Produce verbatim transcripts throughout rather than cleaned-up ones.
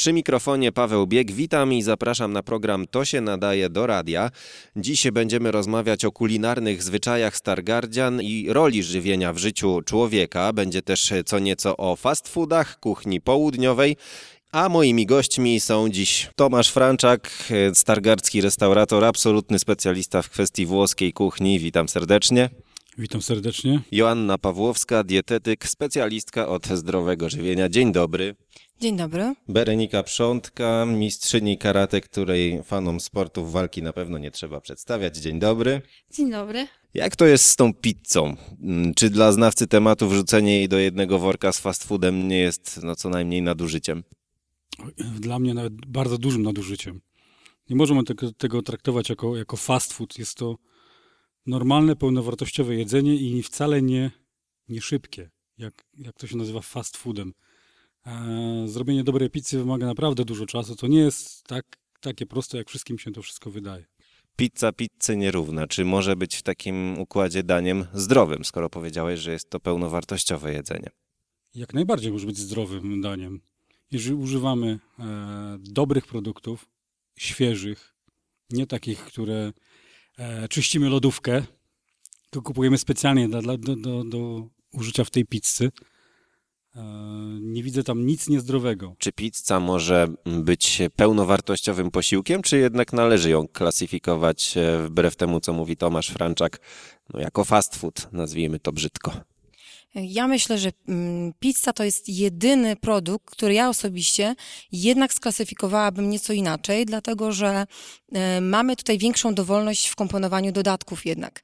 Przy mikrofonie Paweł Bieg, witam i zapraszam na program To się nadaje do radia. Dziś będziemy rozmawiać o kulinarnych zwyczajach stargardzian i roli żywienia w życiu człowieka. Będzie też co nieco o fast foodach, kuchni południowej. A moimi gośćmi są dziś Tomasz Franczak, stargardzki restaurator, absolutny specjalista w kwestii włoskiej kuchni. Witam serdecznie. Witam serdecznie. Joanna Pawłowska, dietetyk, specjalistka od zdrowego żywienia. Dzień dobry. Dzień dobry. Berenika Przątka, mistrzyni karate, której fanom sportów walki na pewno nie trzeba przedstawiać. Dzień dobry. Dzień dobry. Jak to jest z tą pizzą? Czy dla znawcy tematu wrzucenie jej do jednego worka z fast foodem nie jest no, co najmniej nadużyciem? Dla mnie nawet bardzo dużym nadużyciem. Nie możemy tego, tego traktować jako, jako fast food. Jest to normalne, pełnowartościowe jedzenie i wcale nie, nie szybkie, jak, jak to się nazywa fast foodem. E, zrobienie dobrej pizzy wymaga naprawdę dużo czasu. To nie jest tak, takie proste, jak wszystkim się to wszystko wydaje. Pizza pizzy nierówna. Czy może być w takim układzie daniem zdrowym, skoro powiedziałeś, że jest to pełnowartościowe jedzenie? Jak najbardziej może być zdrowym daniem. Jeżeli używamy e, dobrych produktów, świeżych, nie takich, które e, czyścimy lodówkę, to kupujemy specjalnie dla, dla, do, do, do użycia w tej pizzy, e, nie widzę tam nic niezdrowego. Czy pizza może być pełnowartościowym posiłkiem, czy jednak należy ją klasyfikować, wbrew temu, co mówi Tomasz Franczak, no, jako fast food, nazwijmy to brzydko? Ja myślę, że pizza to jest jedyny produkt, który ja osobiście jednak sklasyfikowałabym nieco inaczej, dlatego że e, mamy tutaj większą dowolność w komponowaniu dodatków jednak.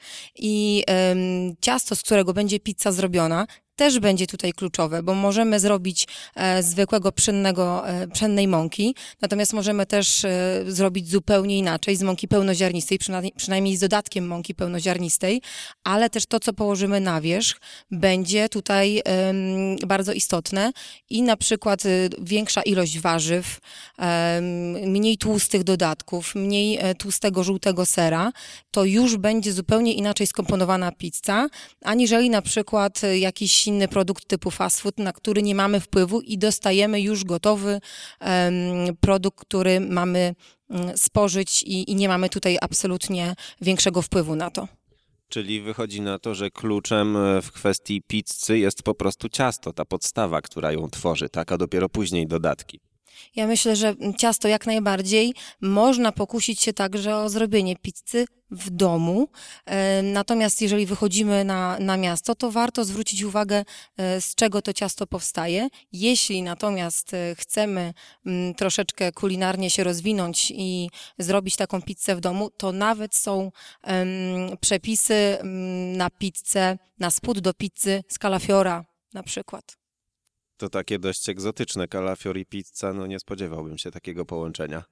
I e, ciasto, z którego będzie pizza zrobiona, też będzie tutaj kluczowe, bo możemy zrobić e, zwykłego pszennego, e, pszennej mąki, natomiast możemy też e, zrobić zupełnie inaczej, z mąki pełnoziarnistej, przynajmniej, przynajmniej z dodatkiem mąki pełnoziarnistej, ale też to, co położymy na wierzch, będzie tutaj e, bardzo istotne i na przykład e, większa ilość warzyw, e, mniej tłustych dodatków, mniej e, tłustego, żółtego sera, to już będzie zupełnie inaczej skomponowana pizza, aniżeli na przykład e, jakiś inny produkt typu fast food, na który nie mamy wpływu i dostajemy już gotowy um, produkt, który mamy um, spożyć i, i nie mamy tutaj absolutnie większego wpływu na to. Czyli wychodzi na to, że kluczem w kwestii pizzy jest po prostu ciasto, ta podstawa, która ją tworzy, tak, a dopiero później dodatki. Ja myślę, że ciasto jak najbardziej można pokusić się także o zrobienie pizzy w domu. Natomiast jeżeli wychodzimy na, na miasto, to warto zwrócić uwagę, z czego to ciasto powstaje. Jeśli natomiast chcemy troszeczkę kulinarnie się rozwinąć i zrobić taką pizzę w domu, to nawet są um, przepisy na pizzę, na spód do pizzy z kalafiora na przykład. To takie dość egzotyczne, kalafior i pizza, no nie spodziewałbym się takiego połączenia.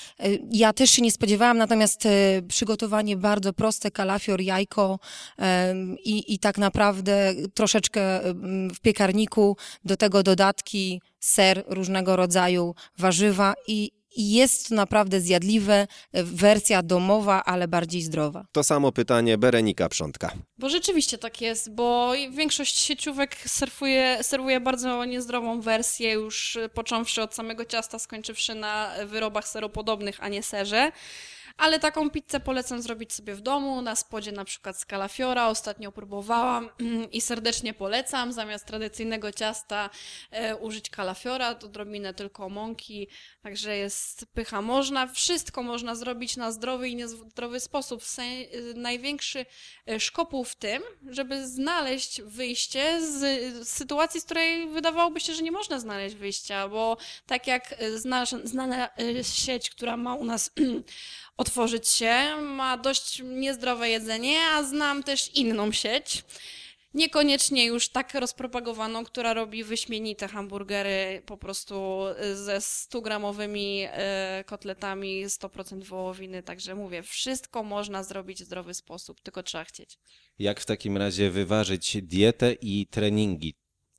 Ja też się nie spodziewałam, natomiast e, przygotowanie bardzo proste, kalafior, jajko e, i, i tak naprawdę troszeczkę w piekarniku, do tego dodatki, ser różnego rodzaju, warzywa i I jest to naprawdę zjadliwe, wersja domowa, ale bardziej zdrowa. To samo pytanie Berenika Przątka. Bo rzeczywiście tak jest, bo większość sieciówek serwuje, serwuje bardzo niezdrową wersję, już począwszy od samego ciasta, skończywszy na wyrobach seropodobnych, a nie serze. Ale taką pizzę polecam zrobić sobie w domu, na spodzie na przykład z kalafiora. Ostatnio próbowałam i serdecznie polecam. Zamiast tradycyjnego ciasta e, użyć kalafiora, to odrobinę tylko mąki, także jest pycha. Można, wszystko można zrobić na zdrowy i niezdrowy sposób. Se, największy szkopuł w tym, żeby znaleźć wyjście z, z sytuacji, z której wydawałoby się, że nie można znaleźć wyjścia, bo tak jak zna, znana sieć, która ma u nas otworzyć się, ma dość niezdrowe jedzenie, a znam też inną sieć, niekoniecznie już tak rozpropagowaną, która robi wyśmienite hamburgery po prostu ze stugramowymi kotletami, sto procent wołowiny, także mówię, wszystko można zrobić w zdrowy sposób, tylko trzeba chcieć. Jak w takim razie wyważyć dietę i treningi?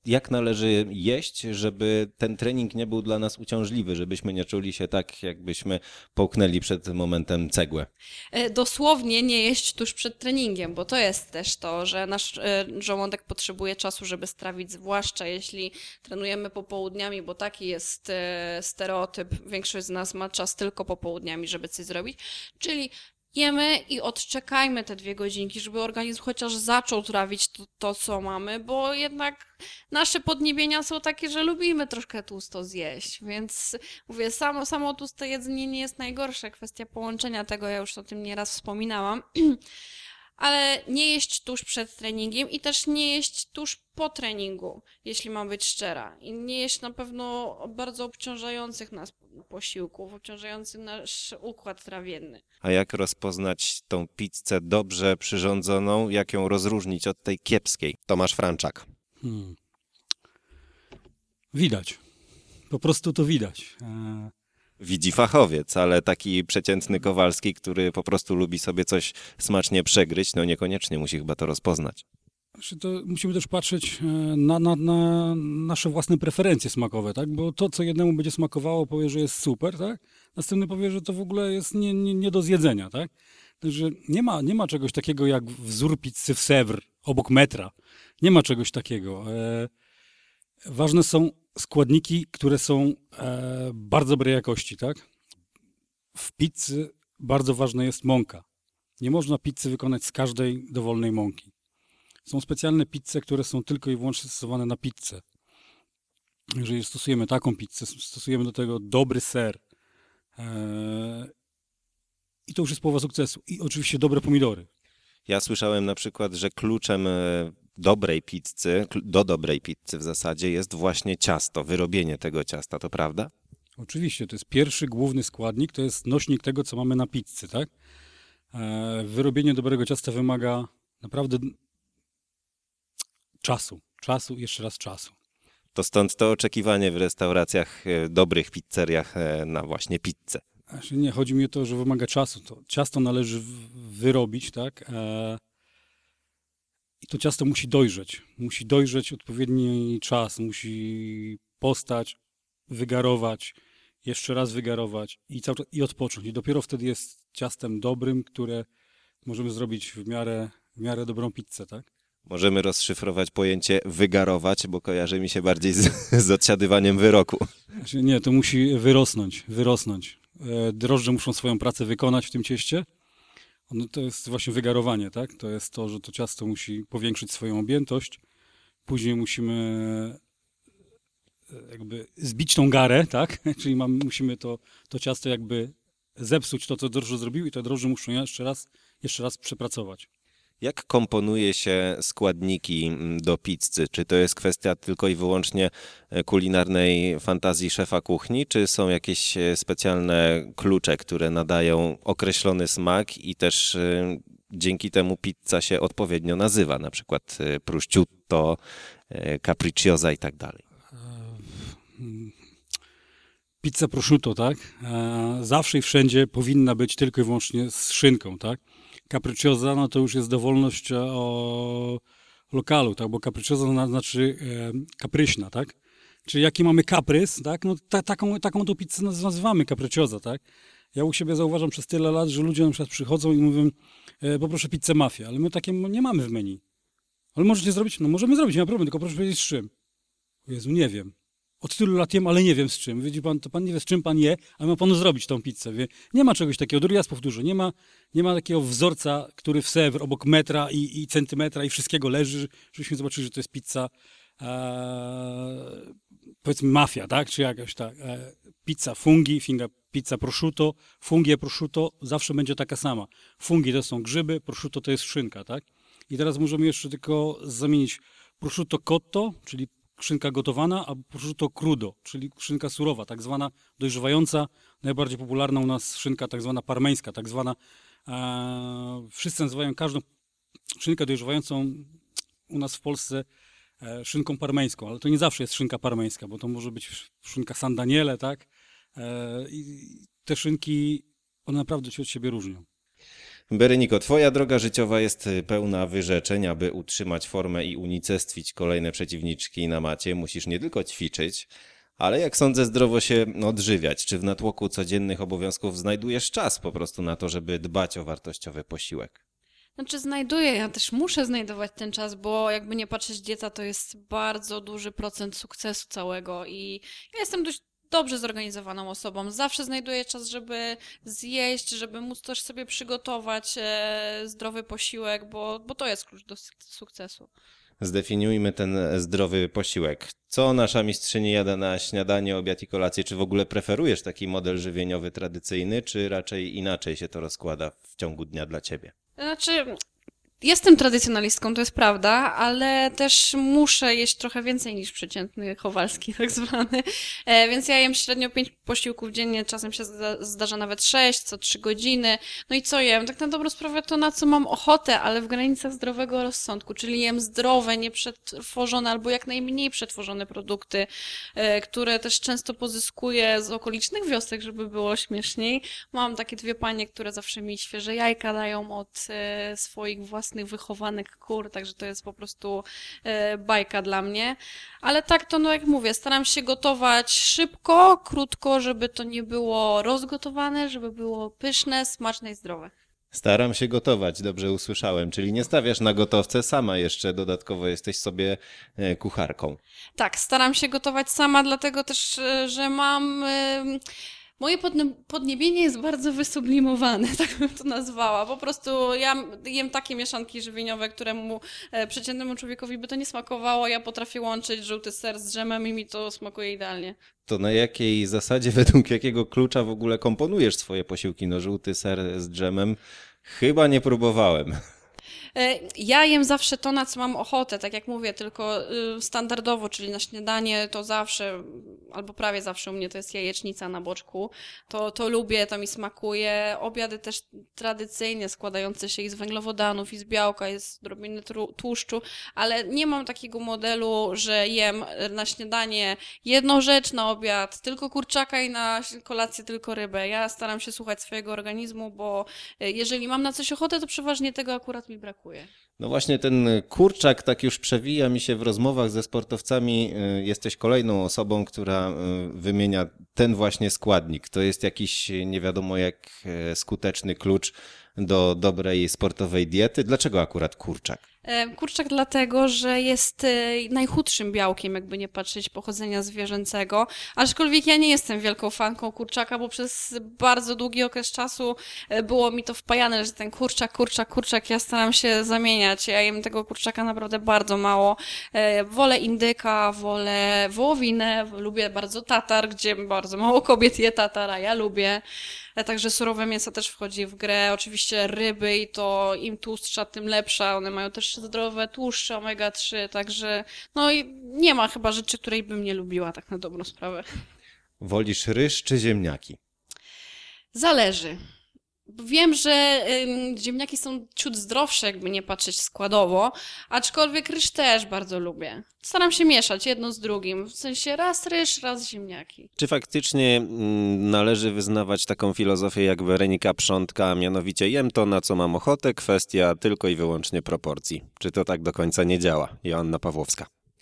jak należy jeść, żeby ten trening nie był dla nas uciążliwy, żebyśmy nie czuli się tak, jakbyśmy połknęli przed momentem cegłę. E, Dosłownie nie jeść tuż przed treningiem, bo to jest też to, że nasz e, żołądek potrzebuje czasu, żeby strawić, zwłaszcza jeśli trenujemy popołudniami, bo taki jest e, stereotyp. Większość z nas ma czas tylko popołudniami, żeby coś zrobić. Czyli jemy i odczekajmy te dwie godzinki, żeby organizm chociaż zaczął trawić to, to, co mamy, bo jednak nasze podniebienia są takie, że lubimy troszkę tłusto zjeść, więc mówię, samo, samo tłuste jedzenie nie jest najgorsze, kwestia połączenia tego, ja już o tym nieraz wspominałam, ale nie jeść tuż przed treningiem i też nie jeść tuż po treningu, jeśli mam być szczera. I nie jeść na pewno bardzo obciążających nas posiłków, obciążających nasz układ trawienny. A jak rozpoznać tą pizzę dobrze przyrządzoną, jak ją rozróżnić od tej kiepskiej? Tomasz Franczak. Hmm. Widać. Po prostu to widać. E, Widzi fachowiec, ale taki przeciętny Kowalski, który po prostu lubi sobie coś smacznie przegryźć, no niekoniecznie musi chyba to rozpoznać. Znaczy to musimy też patrzeć e, na, na, na nasze własne preferencje smakowe, tak? Bo to, co jednemu będzie smakowało, powie, że jest super, tak? Następny powie, że to w ogóle jest nie, nie, nie do zjedzenia, tak? Także nie ma, nie ma czegoś takiego jak wzór pizzy w Sèvres, obok metra. Nie ma czegoś takiego. E, ważne są składniki, które są e, bardzo dobrej jakości, tak? W pizzy bardzo ważna jest mąka. Nie można pizzy wykonać z każdej dowolnej mąki. Są specjalne pizze, które są tylko i wyłącznie stosowane na pizzę. Jeżeli stosujemy taką pizzę, stosujemy do tego dobry ser. E, I to już jest połowa sukcesu. I oczywiście dobre pomidory. Ja słyszałem na przykład, że kluczem e, dobrej pizzy, kl- do dobrej pizzy w zasadzie jest właśnie ciasto, wyrobienie tego ciasta, to prawda? Oczywiście, to jest pierwszy główny składnik, to jest nośnik tego, co mamy na pizzy, tak? E, wyrobienie dobrego ciasta wymaga naprawdę czasu. Czasu, jeszcze raz czasu. To stąd to oczekiwanie w restauracjach, e, dobrych pizzeriach e, na właśnie pizzę. Znaczy nie, chodzi mi o to, że wymaga czasu. To ciasto należy w- wyrobić, tak? E, I to ciasto musi dojrzeć. Musi dojrzeć odpowiedni czas, musi postać, wygarować, jeszcze raz wygarować i, cały czas, i odpocząć. I dopiero wtedy jest ciastem dobrym, które możemy zrobić w miarę, w miarę dobrą pizzę, tak? Możemy rozszyfrować pojęcie wygarować, bo kojarzy mi się bardziej z, z odsiadywaniem wyroku. Znaczy nie, to musi wyrosnąć, wyrosnąć. E, Drożdże muszą swoją pracę wykonać w tym cieście. Ono, to jest właśnie wygarowanie, tak? To jest to, że to ciasto musi powiększyć swoją objętość. Później musimy e, jakby zbić tą garę, tak? Czyli mamy, musimy to, to ciasto jakby zepsuć to, co drożdże zrobiły i te drożdże muszą jeszcze raz, jeszcze raz przepracować. Jak komponuje się składniki mm, do pizzy? Czy to jest kwestia tylko i wyłącznie e, kulinarnej fantazji szefa kuchni, czy są jakieś e, specjalne klucze, które nadają określony smak i też e, dzięki temu pizza się odpowiednio nazywa, na przykład e, prosciutto, e, capricciosa i tak dalej? Pizza prosciutto, tak? E, zawsze i wszędzie powinna być tylko i wyłącznie z szynką, tak? Capricciosa, no to już jest dowolność e, o lokalu, tak? Bo capricciosa na- znaczy e, kapryśna, tak? Czyli jaki mamy kaprys, tak? No ta, taką, taką tą pizzę naz- nazywamy capricciosa, tak? Ja u siebie zauważam przez tyle lat, że ludzie na przykład przychodzą i mówią, e, poproszę pizzę mafia, ale my takie nie mamy w menu. Ale możecie zrobić? No możemy zrobić, nie ma problemu, tylko proszę powiedzieć z czym. O Jezu, nie wiem. Od tylu lat jem, ale nie wiem z czym. Widzi pan, to pan nie wie z czym pan je, ale ma panu zrobić tą pizzę. Wie? Nie ma czegoś takiego, drugi raz powtórzę, nie ma, nie ma takiego wzorca, który w Sèvres obok metra i, i centymetra i wszystkiego leży, żebyśmy zobaczyli, że to jest pizza e, powiedzmy mafia, tak? Czy jakaś tak. E, pizza fungi, finga, pizza prosciutto, fungi e prosciutto zawsze będzie taka sama. Fungi to są grzyby, prosciutto to jest szynka, tak? I teraz możemy jeszcze tylko zamienić prosciutto cotto, czyli szynka gotowana, a prosciutto crudo, czyli szynka surowa, tak zwana dojrzewająca, najbardziej popularna u nas szynka tak zwana parmeńska, tak zwana, e, wszyscy nazywają każdą szynkę dojrzewającą u nas w Polsce e, szynką parmeńską, ale to nie zawsze jest szynka parmeńska, bo to może być szynka San Daniele, tak? E, I te szynki, one naprawdę się od siebie różnią. Bereniko, twoja droga życiowa jest pełna wyrzeczeń. Aby utrzymać formę i unicestwić kolejne przeciwniczki na macie, musisz nie tylko ćwiczyć, ale jak sądzę, zdrowo się odżywiać. Czy w natłoku codziennych obowiązków znajdujesz czas po prostu na to, żeby dbać o wartościowy posiłek? Znaczy znajduję, ja też muszę znajdować ten czas, bo jakby nie patrzeć, dieta to jest bardzo duży procent sukcesu całego i ja jestem dość dobrze zorganizowaną osobą. Zawsze znajduję czas, żeby zjeść, żeby móc też sobie przygotować e, zdrowy posiłek, bo, bo to jest klucz do suk- sukcesu. Zdefiniujmy ten zdrowy posiłek. Co nasza mistrzyni jada na śniadanie, obiad i kolację? Czy w ogóle preferujesz taki model żywieniowy tradycyjny, czy raczej inaczej się to rozkłada w ciągu dnia dla ciebie? Znaczy, jestem tradycjonalistką, to jest prawda, ale też muszę jeść trochę więcej niż przeciętny Kowalski tak zwany, e, więc ja jem średnio pięć posiłków dziennie, czasem się zda, zdarza nawet sześć, co trzy godziny. No i co jem? Tak na dobrą sprawę to, na co mam ochotę, ale w granicach zdrowego rozsądku, czyli jem zdrowe, nieprzetworzone albo jak najmniej przetworzone produkty, e, które też często pozyskuję z okolicznych wiosek, żeby było śmieszniej. Mam takie dwie panie, które zawsze mi świeże jajka dają od e, swoich własnych wychowanych kur, także to jest po prostu e, bajka dla mnie. Ale tak to, no jak mówię, staram się gotować szybko, krótko, żeby to nie było rozgotowane, żeby było pyszne, smaczne i zdrowe. Staram się gotować, dobrze usłyszałem, czyli nie stawiasz na gotowce, sama jeszcze dodatkowo jesteś sobie e, kucharką. Tak, staram się gotować sama, dlatego też, e, że mam... e, Moje podne- podniebienie jest bardzo wysublimowane, tak bym to nazwała. Po prostu ja jem takie mieszanki żywieniowe, któremu e, przeciętnemu człowiekowi by to nie smakowało. Ja potrafię łączyć żółty ser z dżemem i mi to smakuje idealnie. To na jakiej zasadzie, według jakiego klucza w ogóle komponujesz swoje posiłki? No żółty ser z dżemem chyba nie próbowałem. E, Ja jem zawsze to, na co mam ochotę, tak jak mówię, tylko y, standardowo, czyli na śniadanie to zawsze, albo prawie zawsze u mnie to jest jajecznica na boczku. To, to lubię, to mi smakuje. Obiady też tradycyjnie składające się i z węglowodanów, i z białka, i z odrobiny tru- tłuszczu, ale nie mam takiego modelu, że jem na śniadanie jedną rzecz, na obiad tylko kurczaka i na kolację tylko rybę. Ja staram się słuchać swojego organizmu, bo y, jeżeli mam na coś ochotę, to przeważnie tego akurat mi brakuje. No właśnie ten kurczak tak już przewija mi się w rozmowach ze sportowcami. Y, Jesteś kolejną osobą, która y, wymienia ten właśnie składnik. To jest jakiś nie wiadomo jak e, skuteczny klucz do dobrej sportowej diety. Dlaczego akurat kurczak? E, Kurczak dlatego, że jest e, najchudszym białkiem, jakby nie patrzeć, pochodzenia zwierzęcego. Aczkolwiek ja nie jestem wielką fanką kurczaka, bo przez bardzo długi okres czasu e, było mi to wpajane, że ten kurczak, kurczak, kurczak, ja staram się zamieniać. Ja jem tego kurczaka naprawdę bardzo mało. E, Wolę indyka, wolę wołowinę, lubię bardzo tatar, gdzie bardzo mało kobiet je tatara, ja lubię. E, Także surowe mięso też wchodzi w grę. Oczywiście ryby i to im tłustsza, tym lepsza. One mają też zdrowe tłuszcze omega trzy, także no i nie ma chyba rzeczy, której bym nie lubiła, tak na dobrą sprawę. Wolisz ryż czy ziemniaki? Zależy. Wiem, że ym, ziemniaki są ciut zdrowsze, jakby nie patrzeć składowo, aczkolwiek ryż też bardzo lubię. Staram się mieszać jedno z drugim, w sensie raz ryż, raz ziemniaki. Czy faktycznie mm, należy wyznawać taką filozofię jak Weronika Przątka, a mianowicie jem to, na co mam ochotę, kwestia tylko i wyłącznie proporcji? Czy to tak do końca nie działa? Joanna Pawłowska.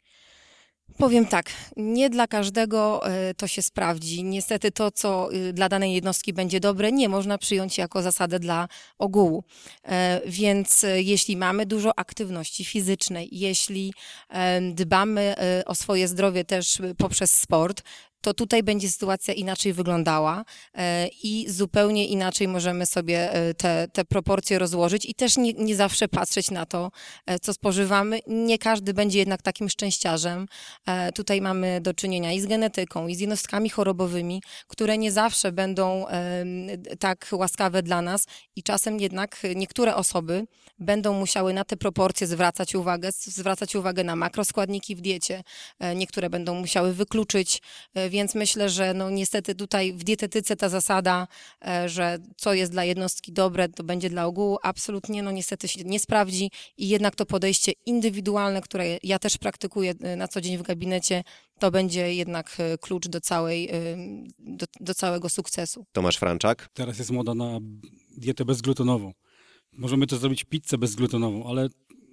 Powiem tak, nie dla każdego e, to się sprawdzi. Niestety to, co y, dla danej jednostki będzie dobre, nie można przyjąć jako zasadę dla ogółu. E, Więc e, jeśli mamy dużo aktywności fizycznej, jeśli e, dbamy e, o swoje zdrowie też e, poprzez sport, to tutaj będzie sytuacja inaczej wyglądała e, i zupełnie inaczej możemy sobie e, te, te proporcje rozłożyć i też nie, nie zawsze patrzeć na to, e, co spożywamy. Nie każdy będzie jednak takim szczęściarzem. E, Tutaj mamy do czynienia i z genetyką, i z jednostkami chorobowymi, które nie zawsze będą e, tak łaskawe dla nas i czasem jednak niektóre osoby będą musiały na te proporcje zwracać uwagę, zwracać uwagę na makroskładniki w diecie. E, Niektóre będą musiały wykluczyć, e, więc myślę, że no niestety tutaj w dietetyce ta zasada, e, że co jest dla jednostki dobre, to będzie dla ogółu, absolutnie no niestety się nie sprawdzi i jednak to podejście indywidualne, które ja też praktykuję e, na co dzień w gabinecie, to będzie jednak e, klucz do całej, e, do, do całego sukcesu. Tomasz Franczak. Teraz jest moda na dietę bezglutenową. możemy też zrobić pizzę bezglutenową, ale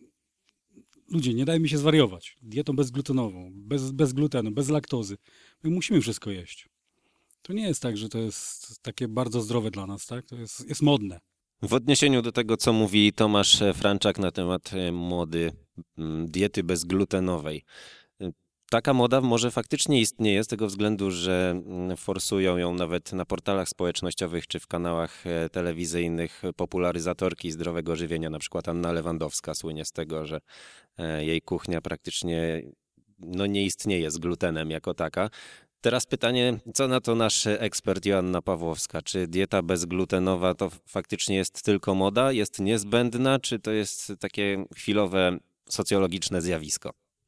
ludzie, nie dajmy się zwariować. Dietą bezglutenową, bez, bez glutenu, bez laktozy. My musimy wszystko jeść. To nie jest tak, że to jest takie bardzo zdrowe dla nas, tak? To jest, jest modne. W odniesieniu do tego, co mówi Tomasz Franczak na temat e, mody m, diety bezglutenowej. e, Taka moda może faktycznie istnieje z tego względu, że mm, forsują ją nawet na portalach społecznościowych czy w kanałach e, telewizyjnych popularyzatorki zdrowego żywienia. Na przykład Anna Lewandowska słynie z tego, że e, jej kuchnia praktycznie no, nie istnieje z glutenem jako taka. Teraz pytanie, co na to nasz ekspert Joanna Pawłowska? Czy dieta bezglutenowa to faktycznie jest tylko moda, jest niezbędna, czy to jest takie chwilowe socjologiczne zjawisko?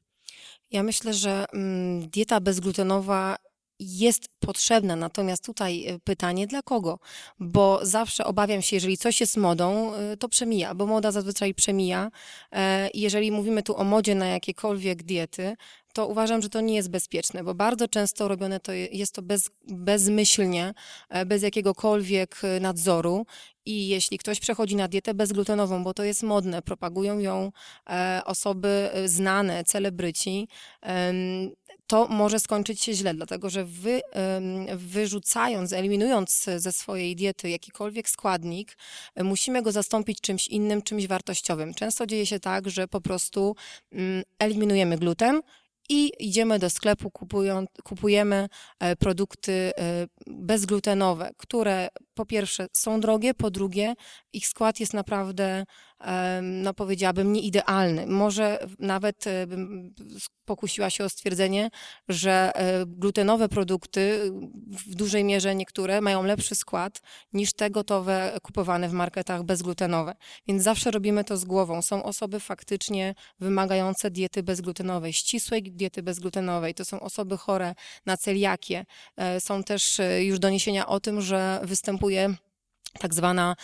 Ja myślę, że mm, dieta bezglutenowa jest potrzebna, natomiast tutaj y, pytanie dla kogo? Bo zawsze obawiam się, jeżeli coś jest modą, y, to przemija, bo moda zazwyczaj przemija. E, i jeżeli mówimy tu o modzie na jakiekolwiek diety, to uważam, że to nie jest bezpieczne, bo bardzo często robione to je- jest to bez, bezmyślnie, e, bez jakiegokolwiek y, nadzoru. I jeśli ktoś przechodzi na dietę bezglutenową, bo to jest modne, propagują ją e, osoby y, znane, celebryci, em, to może skończyć się źle, dlatego że wy, em, wyrzucając, eliminując ze swojej diety jakikolwiek składnik, e, musimy go zastąpić czymś innym, czymś wartościowym. Często dzieje się tak, że po prostu mm, eliminujemy gluten i idziemy do sklepu, kupują, kupujemy e, produkty e, bezglutenowe, które po pierwsze są drogie, po drugie ich skład jest naprawdę, em, no powiedziałabym, nieidealny. Może nawet e, bym pokusiła się o stwierdzenie, że e, glutenowe produkty w dużej mierze niektóre mają lepszy skład niż te gotowe kupowane w marketach bezglutenowe. Więc zawsze robimy to z głową. Są osoby faktycznie wymagające diety bezglutenowej, ścisłej diety bezglutenowej. To są osoby chore na celiakię. E, Są też e, już doniesienia o tym, że występuje tak zwana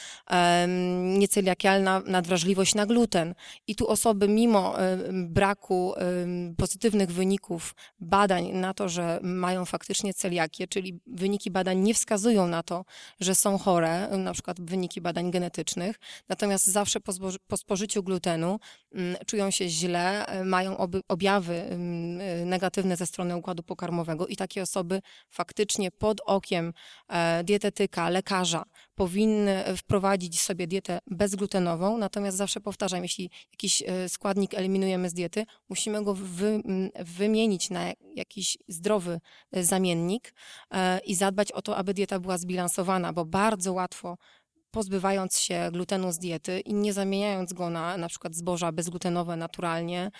em, nieceliakialna nadwrażliwość na gluten. I tu osoby mimo em, braku em, pozytywnych wyników badań na to, że mają faktycznie celiakię, czyli wyniki badań nie wskazują na to, że są chore, na przykład wyniki badań genetycznych, natomiast zawsze po, zbo- po spożyciu glutenu mm, czują się źle, e, mają oby, objawy mm, e, negatywne ze strony układu pokarmowego i takie osoby faktycznie pod okiem e, dietetyka, lekarza powinny wprowadzić sobie dietę bezglutenową, natomiast zawsze powtarzam, jeśli jakiś e, składnik eliminujemy z diety, musimy go wy, m, wymienić na jakiś zdrowy e, zamiennik e, i zadbać o to, aby dieta była zbilansowana, bo bardzo łatwo pozbywając się glutenu z diety i nie zamieniając go na na przykład zboża bezglutenowe naturalnie,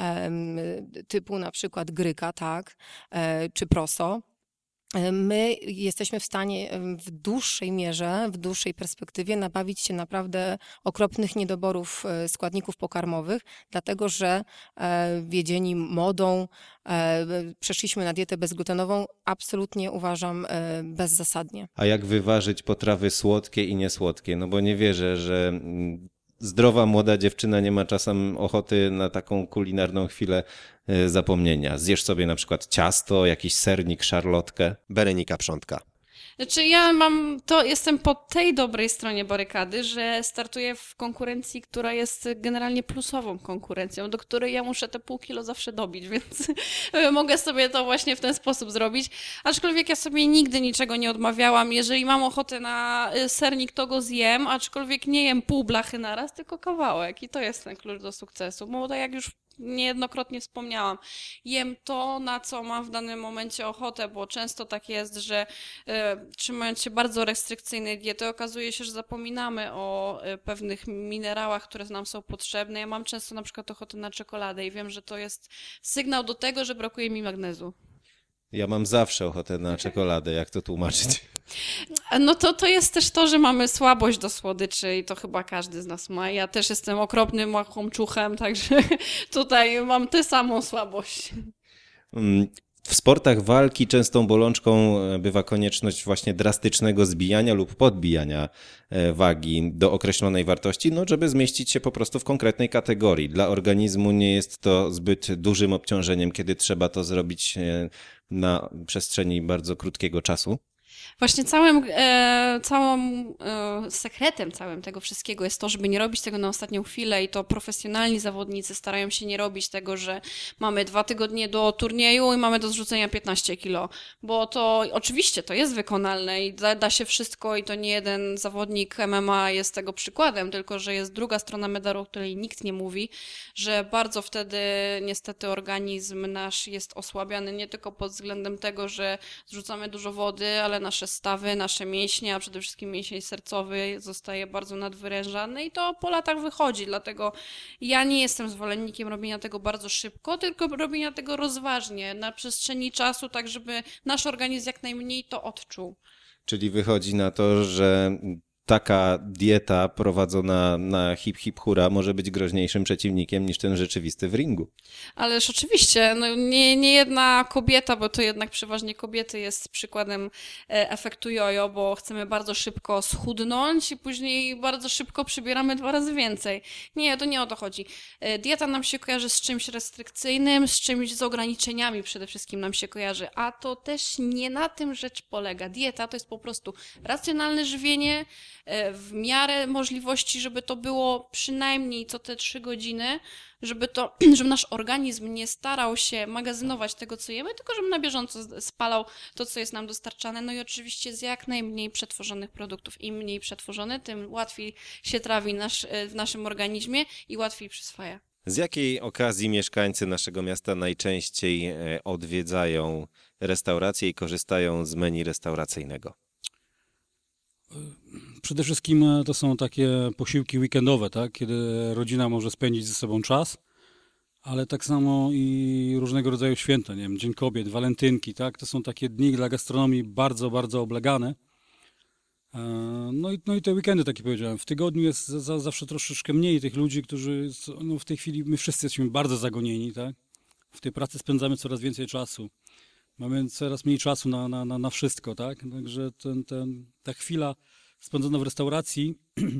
em, typu na przykład gryka, tak, e, czy proso, my jesteśmy w stanie em, w dłuższej mierze, w dłuższej perspektywie nabawić się naprawdę okropnych niedoborów e, składników pokarmowych, dlatego że e, wiedzieni modą e, przeszliśmy na dietę bezglutenową, absolutnie uważam e, bezzasadnie. A jak wyważyć potrawy słodkie i niesłodkie? No bo nie wierzę, że mm, zdrowa młoda dziewczyna nie ma czasem ochoty na taką kulinarną chwilę e, zapomnienia. Zjesz sobie na przykład ciasto, jakiś sernik, szarlotkę. Berenika Przątka. Znaczy ja mam, to jestem po tej dobrej stronie barykady, że startuję w konkurencji, która jest generalnie plusową konkurencją, do której ja muszę te pół kilo zawsze dobić, więc mogę sobie to właśnie w ten sposób zrobić. Aczkolwiek ja sobie nigdy niczego nie odmawiałam. Jeżeli mam ochotę na sernik, to go zjem, aczkolwiek nie jem pół blachy naraz, tylko kawałek i to jest ten klucz do sukcesu. Bo tak jak już niejednokrotnie wspomniałam, jem to, na co mam w danym momencie ochotę, bo często tak jest, że e, trzymając się bardzo restrykcyjnej diety, okazuje się, że zapominamy o e, pewnych minerałach, które nam są potrzebne. Ja mam często na przykład ochotę na czekoladę i wiem, że to jest sygnał do tego, że brakuje mi magnezu. Ja mam zawsze ochotę na czekoladę, jak to tłumaczyć? No to, to jest też to, że mamy słabość do słodyczy i to chyba każdy z nas ma. Ja też jestem okropnym łachomczuchem, także tutaj mam tę samą słabość. Mm, W sportach walki częstą bolączką e, bywa konieczność właśnie drastycznego zbijania lub podbijania e, wagi do określonej wartości, no żeby zmieścić się po prostu w konkretnej kategorii. Dla organizmu nie jest to zbyt dużym obciążeniem, kiedy trzeba to zrobić e, na przestrzeni bardzo krótkiego czasu. Właśnie całym, e, całą e, sekretem całym tego wszystkiego jest to, żeby nie robić tego na ostatnią chwilę i to profesjonalni zawodnicy starają się nie robić tego, że mamy dwa tygodnie do turnieju i mamy do zrzucenia piętnaście kilo, bo to oczywiście to jest wykonalne i da, da się wszystko i to nie jeden zawodnik M M A jest tego przykładem, tylko że jest druga strona medalu, o której nikt nie mówi, że bardzo wtedy niestety organizm nasz jest osłabiany nie tylko pod względem tego, że zrzucamy dużo wody, ale nasze stawy, nasze mięśnie, a przede wszystkim mięsień sercowy zostaje bardzo nadwyrężany i to po latach wychodzi, dlatego ja nie jestem zwolennikiem robienia tego bardzo szybko, tylko robienia tego rozważnie, na przestrzeni czasu, tak żeby nasz organizm jak najmniej to odczuł. Czyli wychodzi na to, że taka dieta prowadzona na hip hip hura może być groźniejszym przeciwnikiem niż ten rzeczywisty w ringu. Ależ oczywiście, no nie, nie jedna kobieta, bo to jednak przeważnie kobiety jest przykładem e, efektu jojo, bo chcemy bardzo szybko schudnąć i później bardzo szybko przybieramy dwa razy więcej. Nie, to nie o to chodzi. E, Dieta nam się kojarzy z czymś restrykcyjnym, z czymś z ograniczeniami przede wszystkim nam się kojarzy, a to też nie na tym rzecz polega. Dieta to jest po prostu racjonalne żywienie, w miarę możliwości, żeby to było przynajmniej co te trzy godziny, żeby to, żeby nasz organizm nie starał się magazynować tego, co jemy, tylko żeby na bieżąco spalał to, co jest nam dostarczane. No i oczywiście z jak najmniej przetworzonych produktów. Im mniej przetworzone, tym łatwiej się trawi nasz, w naszym organizmie i łatwiej przyswaja. Z jakiej okazji mieszkańcy naszego miasta najczęściej e, odwiedzają restauracje i korzystają z menu restauracyjnego? Przede wszystkim e, to są takie posiłki weekendowe, tak? Kiedy rodzina może spędzić ze sobą czas, ale tak samo i różnego rodzaju święta, nie wiem, Dzień Kobiet, walentynki, tak? To są takie dni dla gastronomii bardzo, bardzo oblegane. E, No i, no i te weekendy, tak jak powiedziałem, w tygodniu jest za, za, zawsze troszeczkę mniej tych ludzi, którzy, są- no w tej chwili my wszyscy jesteśmy bardzo zagonieni, tak? W tej pracy spędzamy coraz więcej czasu. Mamy coraz mniej czasu na, na, na, na wszystko, tak? Także ten, ten, ta chwila spędzona w restauracji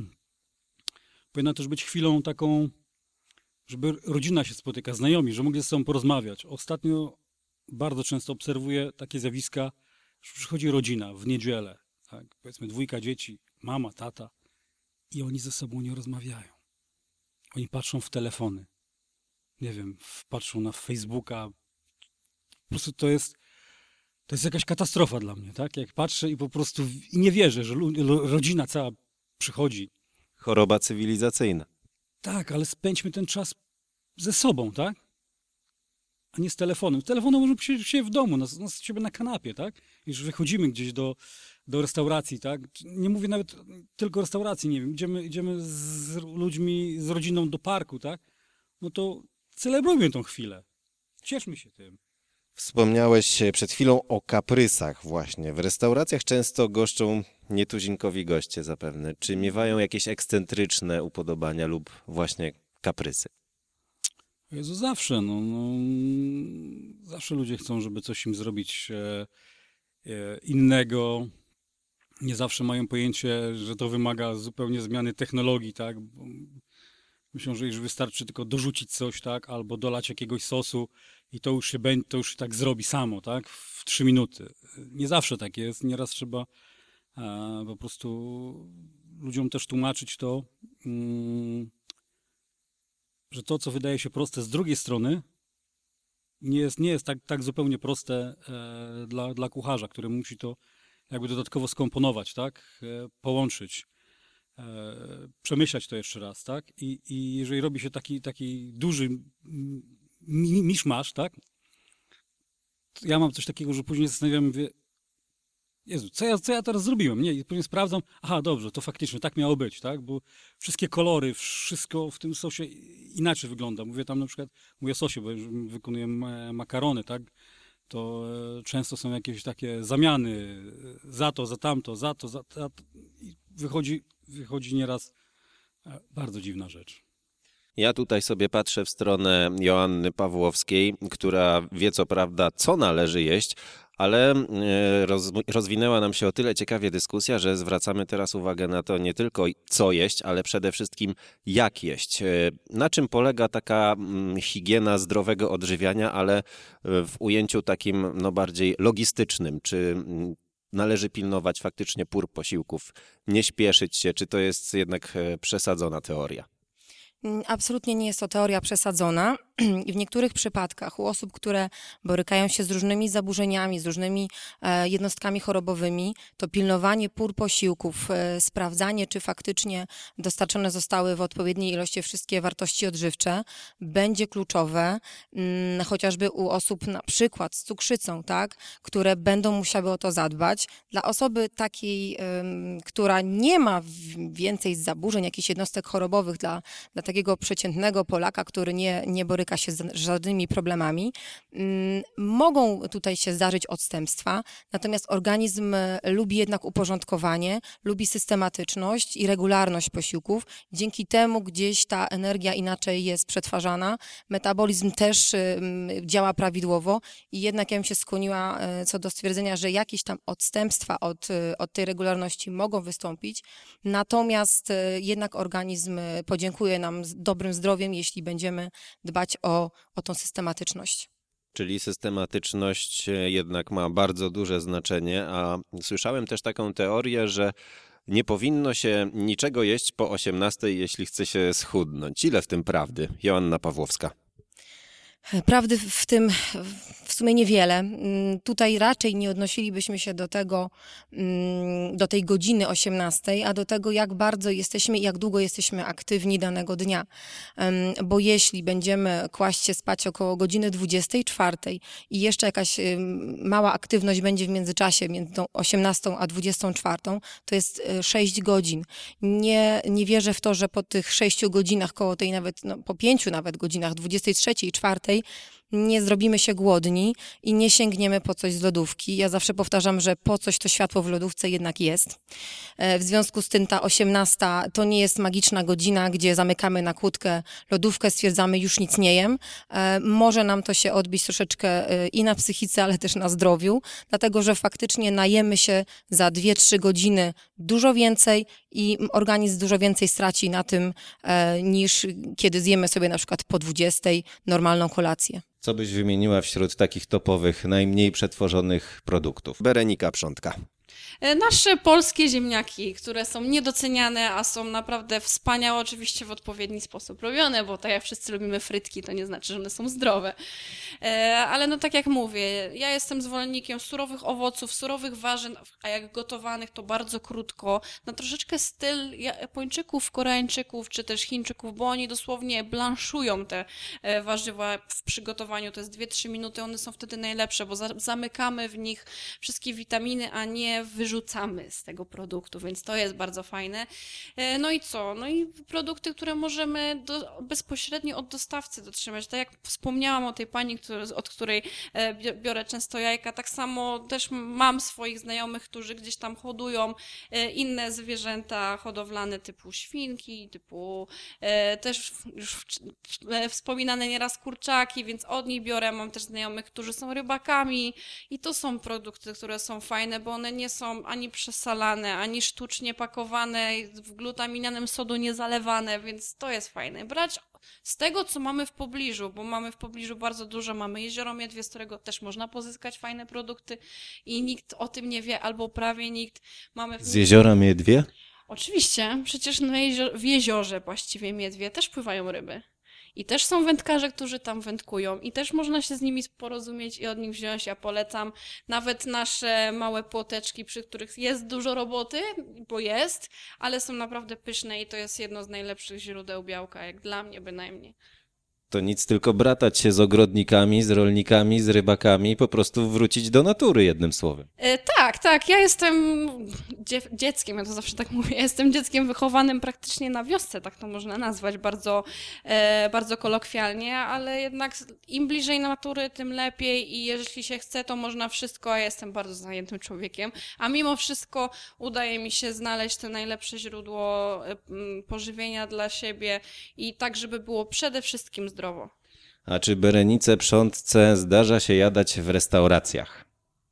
powinna też być chwilą taką, żeby rodzina się spotyka, znajomi, że mogli ze sobą porozmawiać. Ostatnio bardzo często obserwuję takie zjawiska, że przychodzi rodzina w niedzielę, tak? Powiedzmy dwójka dzieci, mama, tata i oni ze sobą nie rozmawiają. Oni patrzą w telefony, nie wiem, w- patrzą na Facebooka. Po prostu to jest To jest jakaś katastrofa dla mnie, tak? Jak patrzę i po prostu w- i nie wierzę, że lu- lu- rodzina cała przychodzi. Choroba cywilizacyjna. Tak, ale spędźmy ten czas ze sobą, tak? A nie z telefonem. Z telefonem możemy siedzieć się w domu, nas, nas siebie na kanapie, tak? Już wychodzimy gdzieś do, do restauracji, tak? Nie mówię nawet tylko restauracji, nie wiem, idziemy, idziemy z ludźmi, z rodziną do parku, tak? No to celebrujmy tą chwilę. Cieszmy się tym. Wspomniałeś przed chwilą o kaprysach właśnie. W restauracjach często goszczą nietuzinkowi goście zapewne. Czy miewają jakieś ekscentryczne upodobania lub właśnie kaprysy? Jezu, zawsze, no, no, zawsze ludzie chcą, żeby coś im zrobić e, e, innego. Nie zawsze mają pojęcie, że to wymaga zupełnie zmiany technologii, tak? Bo myślą, że już wystarczy tylko dorzucić coś, tak? Albo dolać jakiegoś sosu i to już się będzie, to już tak zrobi samo, tak? W trzy minuty. Nie zawsze tak jest. Nieraz trzeba e, po prostu ludziom też tłumaczyć to, mm, że to, co wydaje się proste z drugiej strony, nie jest, nie jest tak, tak zupełnie proste e, dla, dla kucharza, który musi to jakby dodatkowo skomponować, tak? E, połączyć, e, przemyśleć to jeszcze raz, tak? I, i jeżeli robi się taki, taki duży m- mi- miszmasz, tak? To ja mam coś takiego, że później zastanawiam się, mówię, Jezu, co ja, co ja teraz zrobiłem? Nie, i później sprawdzam, aha, dobrze, to faktycznie tak miało być, tak? Bo wszystkie kolory, wszystko w tym sosie inaczej wygląda. Mówię tam na przykład, mówię o sosie, bo już wykonuję ma- makarony, tak? To e, często są jakieś takie zamiany e, za to, za tamto, za to, za to. I wychodzi, wychodzi nieraz e, bardzo dziwna rzecz. Ja tutaj sobie patrzę w stronę Joanny Pawłowskiej, która wie co prawda, co należy jeść, ale e, roz, rozwinęła nam się o tyle ciekawie dyskusja, że zwracamy teraz uwagę na to nie tylko co jeść, ale przede wszystkim jak jeść. E, Na czym polega taka mm, higiena zdrowego odżywiania, ale e, w ujęciu takim no, bardziej logistycznym? Czy mm, należy pilnować faktycznie pór posiłków, nie śpieszyć się, czy to jest jednak e, przesadzona teoria? Absolutnie nie jest to teoria przesadzona i w niektórych przypadkach u osób, które borykają się z różnymi zaburzeniami, z różnymi e, jednostkami chorobowymi, to pilnowanie pór posiłków, e, sprawdzanie, czy faktycznie dostarczone zostały w odpowiedniej ilości wszystkie wartości odżywcze, będzie kluczowe, mm, chociażby u osób na przykład z cukrzycą, tak, które będą musiały o to zadbać. Dla osoby takiej, ym, która nie ma w- więcej zaburzeń, jakichś jednostek chorobowych, dla, dla takiego przeciętnego Polaka, który nie, nie boryka się z żadnymi problemami, mm, mogą tutaj się zdarzyć odstępstwa, natomiast organizm e, lubi jednak uporządkowanie, lubi systematyczność i regularność posiłków. Dzięki temu gdzieś ta energia inaczej jest przetwarzana, metabolizm też ym, działa prawidłowo i jednak ja bym się skłoniła e, co do stwierdzenia, że jakieś tam odstępstwa od, e, od tej regularności mogą wystąpić, natomiast e, jednak organizm e, podziękuje nam z dobrym zdrowiem, jeśli będziemy dbać o, o tą systematyczność. Czyli systematyczność e, jednak ma bardzo duże znaczenie, a słyszałem też taką teorię, że nie powinno się niczego jeść po osiemnastej, jeśli chce się schudnąć. Ile w tym prawdy? Joanna Pawłowska. Prawdy w tym w sumie niewiele. Mm, Tutaj raczej nie odnosilibyśmy się do tego, mm, do tej godziny osiemnastej, a do tego, jak bardzo jesteśmy i jak długo jesteśmy aktywni danego dnia. Em, Bo jeśli będziemy kłaść się spać około godziny dwudziestej czwartej i jeszcze jakaś em, mała aktywność będzie w międzyczasie między tą osiemnastą a dwudziestą czwartą, to jest e, sześć godzin. Nie, nie wierzę w to, że po tych sześciu godzinach, koło tej nawet, no, po pięciu nawet godzinach, dwudziestej trzeciej, czwartej, nie zrobimy się głodni i nie sięgniemy po coś z lodówki. Ja zawsze powtarzam, że po coś to światło w lodówce jednak jest. E, W związku z tym ta osiemnasta to nie jest magiczna godzina, gdzie zamykamy na kłódkę lodówkę, stwierdzamy, już nic nie jem. E, Może nam to się odbić troszeczkę e, i na psychice, ale też na zdrowiu, dlatego że faktycznie najemy się za dwie trzy godziny dużo więcej i organizm dużo więcej straci na tym, e, niż kiedy zjemy sobie na przykład po dwudziestej normalną kolację. Co byś wymieniła wśród takich topowych, najmniej przetworzonych produktów? Berenika Przątka. E, Nasze polskie ziemniaki, które są niedoceniane, a są naprawdę wspaniałe, oczywiście w odpowiedni sposób robione, bo tak jak wszyscy lubimy frytki, to nie znaczy, że one są zdrowe. E, Ale no tak jak mówię, ja jestem zwolennikiem surowych owoców, surowych warzyw, a jak gotowanych to bardzo krótko, na troszeczkę styl Japończyków, Koreańczyków czy też Chińczyków, bo oni dosłownie blanszują te e, warzywa w przygotowaniu, to jest dwie trzy minuty, one są wtedy najlepsze, bo za- zamykamy w nich wszystkie witaminy, a nie wyrzucamy z tego produktu, więc to jest bardzo fajne. E, No i co? No i produkty, które możemy do, bezpośrednio od dostawcy dotrzymać. Tak jak wspomniałam o tej pani, który, od której e, bi- biorę często jajka, tak samo też mam swoich znajomych, którzy gdzieś tam hodują e, inne zwierzęta hodowlane typu świnki, typu e, też już w- e, wspominane nieraz kurczaki, więc od nich biorę. Mam też znajomych, którzy są rybakami i to są produkty, które są fajne, bo one nie są ani przesalane, ani sztucznie pakowane, w glutaminianym sodu nie zalewane, więc to jest fajne. Brać z tego, co mamy w pobliżu, bo mamy w pobliżu bardzo dużo, mamy jezioro Miedwie, z którego też można pozyskać fajne produkty i nikt o tym nie wie, albo prawie nikt. Mamy w Z jeziora Miedwie? Oczywiście, przecież na jezio- w jeziorze właściwie Miedwie też pływają ryby. I też są wędkarze, którzy tam wędkują i też można się z nimi porozumieć i od nich wziąć. Ja polecam nawet nasze małe płoteczki, przy których jest dużo roboty, bo jest, ale są naprawdę pyszne i to jest jedno z najlepszych źródeł białka, jak dla mnie bynajmniej. To nic, tylko bratać się z ogrodnikami, z rolnikami, z rybakami, po prostu wrócić do natury, jednym słowem. E, tak, tak. Ja jestem dzie- dzieckiem, ja to zawsze tak mówię. Ja jestem dzieckiem wychowanym praktycznie na wiosce, tak to można nazwać bardzo, e, bardzo kolokwialnie, ale jednak im bliżej natury, tym lepiej i jeśli się chce, to można wszystko, a ja jestem bardzo zajętym człowiekiem, a mimo wszystko udaje mi się znaleźć to najlepsze źródło e, m, pożywienia dla siebie i tak, żeby było przede wszystkim zdrowo. A czy berenicę Przątce zdarza się jadać w restauracjach?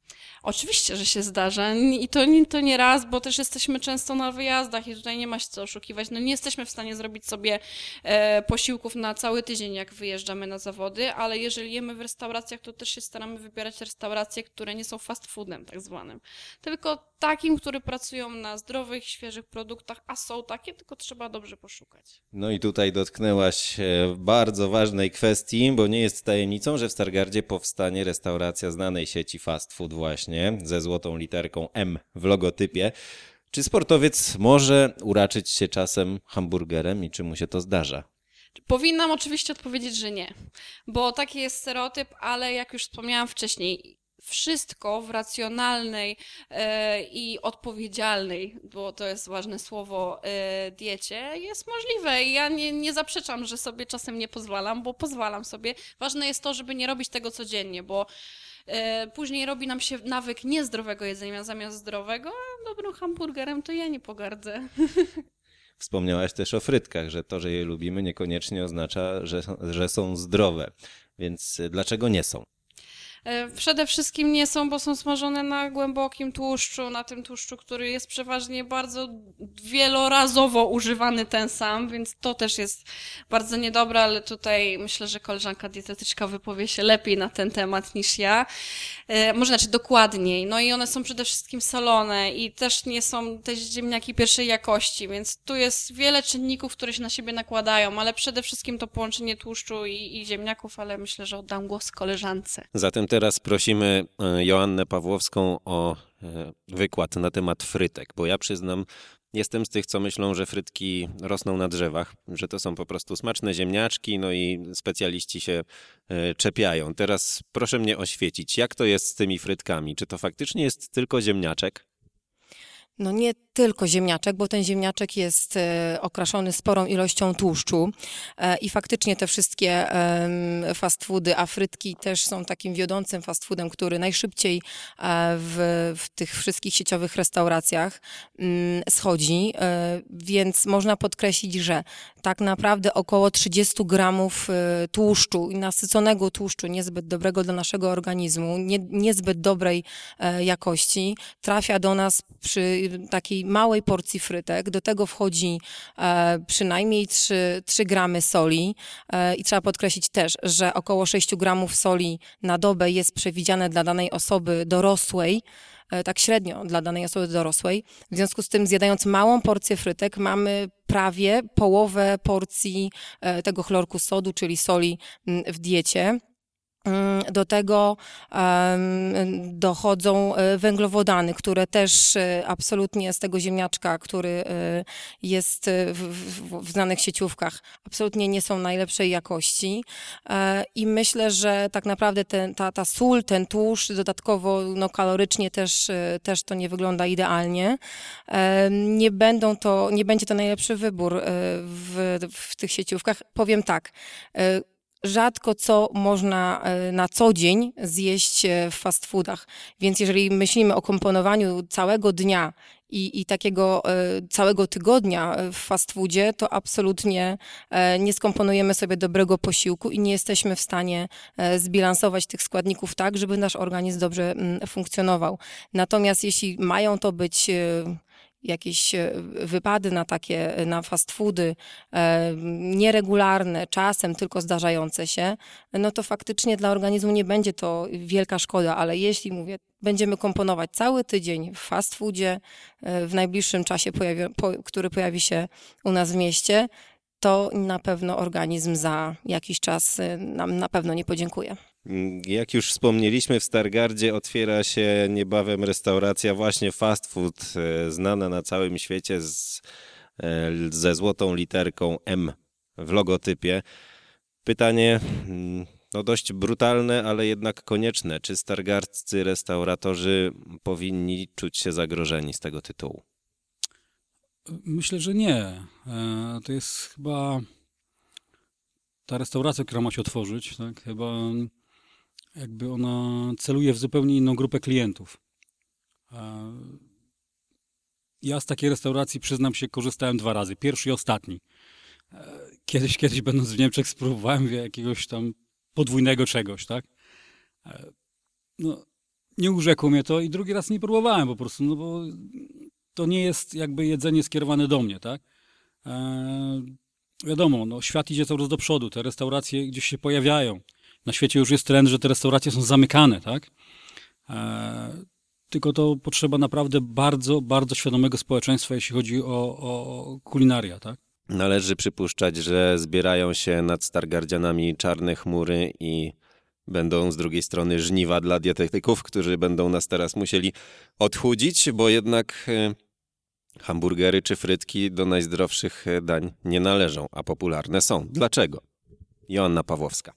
Oczywiście, że się zdarza i to, nie- to nie raz, bo też jesteśmy często na wyjazdach i tutaj nie ma się co oszukiwać. No nie jesteśmy w stanie zrobić sobie e, posiłków na cały tydzień, jak wyjeżdżamy na zawody, ale jeżeli jemy w restauracjach, to też się staramy wybierać restauracje, które nie są fast foodem tak zwanym, tylko takim, które pracują na zdrowych, świeżych produktach, a są takie, tylko trzeba dobrze poszukać. No i tutaj dotknęłaś e, bardzo ważnej kwestii, bo nie jest tajemnicą, że w Stargardzie powstanie restauracja znanej sieci fast food właśnie, ze złotą literką M w logotypie. Czy sportowiec może uraczyć się czasem hamburgerem i czy mu się to zdarza? Powinnam oczywiście odpowiedzieć, że nie, bo taki jest stereotyp, ale jak już wspomniałam wcześniej, wszystko w racjonalnej e, i odpowiedzialnej, bo to jest ważne słowo, e, diecie jest możliwe i ja nie, nie zaprzeczam, że sobie czasem nie pozwalam, bo pozwalam sobie. Ważne jest to, żeby nie robić tego codziennie, bo e, później robi nam się nawyk niezdrowego jedzenia zamiast zdrowego, a dobrym hamburgerem to ja nie pogardzę. Wspomniałaś też o frytkach, że to, że je lubimy, niekoniecznie oznacza, że, że są zdrowe. Więc dlaczego nie są? E, Przede wszystkim nie są, bo są smażone na głębokim tłuszczu, na tym tłuszczu, który jest przeważnie bardzo wielorazowo używany ten sam, więc to też jest bardzo niedobre, ale tutaj myślę, że koleżanka dietetyczka wypowie się lepiej na ten temat niż ja. E, Może znaczy dokładniej. No i one są przede wszystkim solone i też nie są te ziemniaki pierwszej jakości, więc tu jest wiele czynników, które się na siebie nakładają, ale przede wszystkim to połączenie tłuszczu i, i ziemniaków, ale myślę, że oddam głos koleżance. Zatem teraz prosimy e, Joannę Pawłowską o e, wykład na temat frytek, bo ja przyznam, jestem z tych, co myślą, że frytki rosną na drzewach, że to są po prostu smaczne ziemniaczki, no i specjaliści się e, czepiają. Teraz proszę mnie oświecić, jak to jest z tymi frytkami? Czy to faktycznie jest tylko ziemniaczek? No nie tylko ziemniaczek, bo ten ziemniaczek jest e, okraszony sporą ilością tłuszczu e, i faktycznie te wszystkie em, fast foody, a frytki też są takim wiodącym fast foodem, który najszybciej e, w, w tych wszystkich sieciowych restauracjach mm, schodzi, e, więc można podkreślić, że tak naprawdę około trzydzieści gramów e, tłuszczu, nasyconego tłuszczu, niezbyt dobrego dla naszego organizmu, nie, niezbyt dobrej e, jakości, trafia do nas przy takiej małej porcji frytek. Do tego wchodzi e, przynajmniej trzy gramy soli e, i trzeba podkreślić też, że około sześć gramów soli na dobę jest przewidziane dla danej osoby dorosłej, e, tak średnio dla danej osoby dorosłej. W związku z tym, zjadając małą porcję frytek, mamy prawie połowę porcji e, tego chlorku sodu, czyli soli m, w diecie. Do tego um, dochodzą węglowodany, które też absolutnie z tego ziemniaczka, który jest w, w, w znanych sieciówkach, absolutnie nie są najlepszej jakości. I myślę, że tak naprawdę ten, ta, ta sól, ten tłuszcz, dodatkowo no, kalorycznie też, też to nie wygląda idealnie. Nie będą to, nie będzie to najlepszy wybór w, w tych sieciówkach. Powiem tak, rzadko co można na co dzień zjeść w fast foodach. Więc jeżeli myślimy o komponowaniu całego dnia i, i takiego całego tygodnia w fast foodzie, to absolutnie nie skomponujemy sobie dobrego posiłku i nie jesteśmy w stanie zbilansować tych składników tak, żeby nasz organizm dobrze funkcjonował. Natomiast jeśli mają to być jakieś wypady na takie, na fast foody e, nieregularne, czasem tylko zdarzające się, no to faktycznie dla organizmu nie będzie to wielka szkoda, ale jeśli, mówię, będziemy komponować cały tydzień w fast foodzie e, w najbliższym czasie, pojawi, po, który pojawi się u nas w mieście, to na pewno organizm za jakiś czas nam na pewno nie podziękuje. Jak już wspomnieliśmy, w Stargardzie otwiera się niebawem restauracja właśnie fast food, e, znana na całym świecie z, e, ze złotą literką M w logotypie. Pytanie mm, no dość brutalne, ale jednak konieczne. Czy stargardzcy restauratorzy powinni czuć się zagrożeni z tego tytułu? Myślę, że nie. E, To jest chyba ta restauracja, która ma się otworzyć, tak? Chyba jakby ona celuje w zupełnie inną grupę klientów. E, Ja z takiej restauracji, przyznam się, korzystałem dwa razy. Pierwszy i ostatni. E, Kiedyś, kiedyś będąc w Niemczech, spróbowałem jakiegoś tam podwójnego czegoś, tak? E, No, nie urzekło mnie to i drugi raz nie próbowałem po prostu, no bo to nie jest jakby jedzenie skierowane do mnie, tak? Eee, wiadomo, no, świat idzie cały czas do przodu, te restauracje gdzieś się pojawiają. Na świecie już jest trend, że te restauracje są zamykane, tak? Eee, tylko to potrzeba naprawdę bardzo, bardzo świadomego społeczeństwa, jeśli chodzi o, o kulinaria, tak? Należy przypuszczać, że zbierają się nad Stargardzianami czarne chmury i będą z drugiej strony żniwa dla dietetyków, którzy będą nas teraz musieli odchudzić, bo jednak e, hamburgery czy frytki do najzdrowszych e, dań nie należą, a popularne są. Dlaczego? Joanna Pawłowska.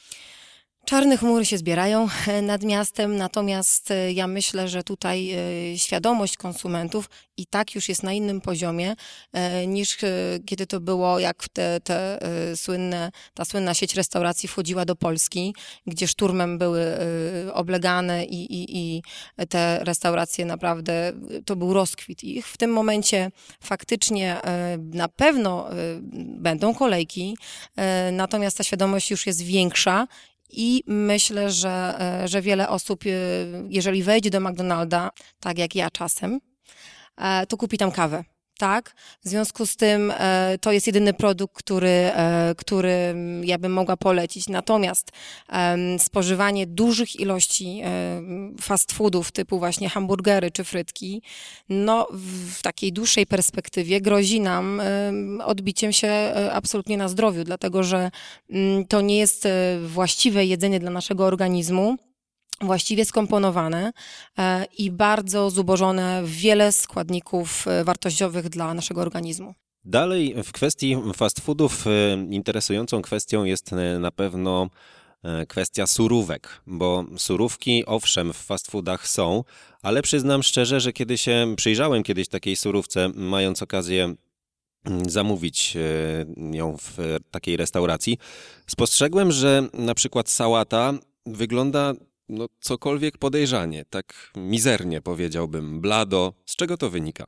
Czarne chmury się zbierają nad miastem, natomiast e, ja myślę, że tutaj e, świadomość konsumentów i tak już jest na innym poziomie e, niż e, kiedy to było, jak te, te e, słynne, ta słynna sieć restauracji wchodziła do Polski, gdzie szturmem były e, oblegane i, i, i te restauracje naprawdę, to był rozkwit ich. W tym momencie faktycznie e, na pewno e, będą kolejki, e, natomiast ta świadomość już jest większa. I myślę, że, e, że wiele osób, e, jeżeli wejdzie do McDonalda, tak jak ja czasem, e, to kupi tam kawę. Tak? W związku z tym e, to jest jedyny produkt, który, e, który ja bym mogła polecić. Natomiast e, spożywanie dużych ilości e, fast foodów typu właśnie hamburgery czy frytki, no w, w takiej dłuższej perspektywie grozi nam e, odbiciem się e, absolutnie na zdrowiu, dlatego że m, to nie jest e, właściwe jedzenie dla naszego organizmu. Właściwie skomponowane e, i bardzo zubożone w wiele składników e, wartościowych dla naszego organizmu. Dalej w kwestii fast foodów e, interesującą kwestią jest e, na pewno e, kwestia surówek, bo surówki owszem w fast foodach są, ale przyznam szczerze, że kiedy się przyjrzałem kiedyś takiej surówce, mając okazję mm, zamówić e, ją w e, takiej restauracji, spostrzegłem, że na przykład sałata wygląda no cokolwiek podejrzanie, tak mizernie powiedziałbym, blado. Z czego to wynika?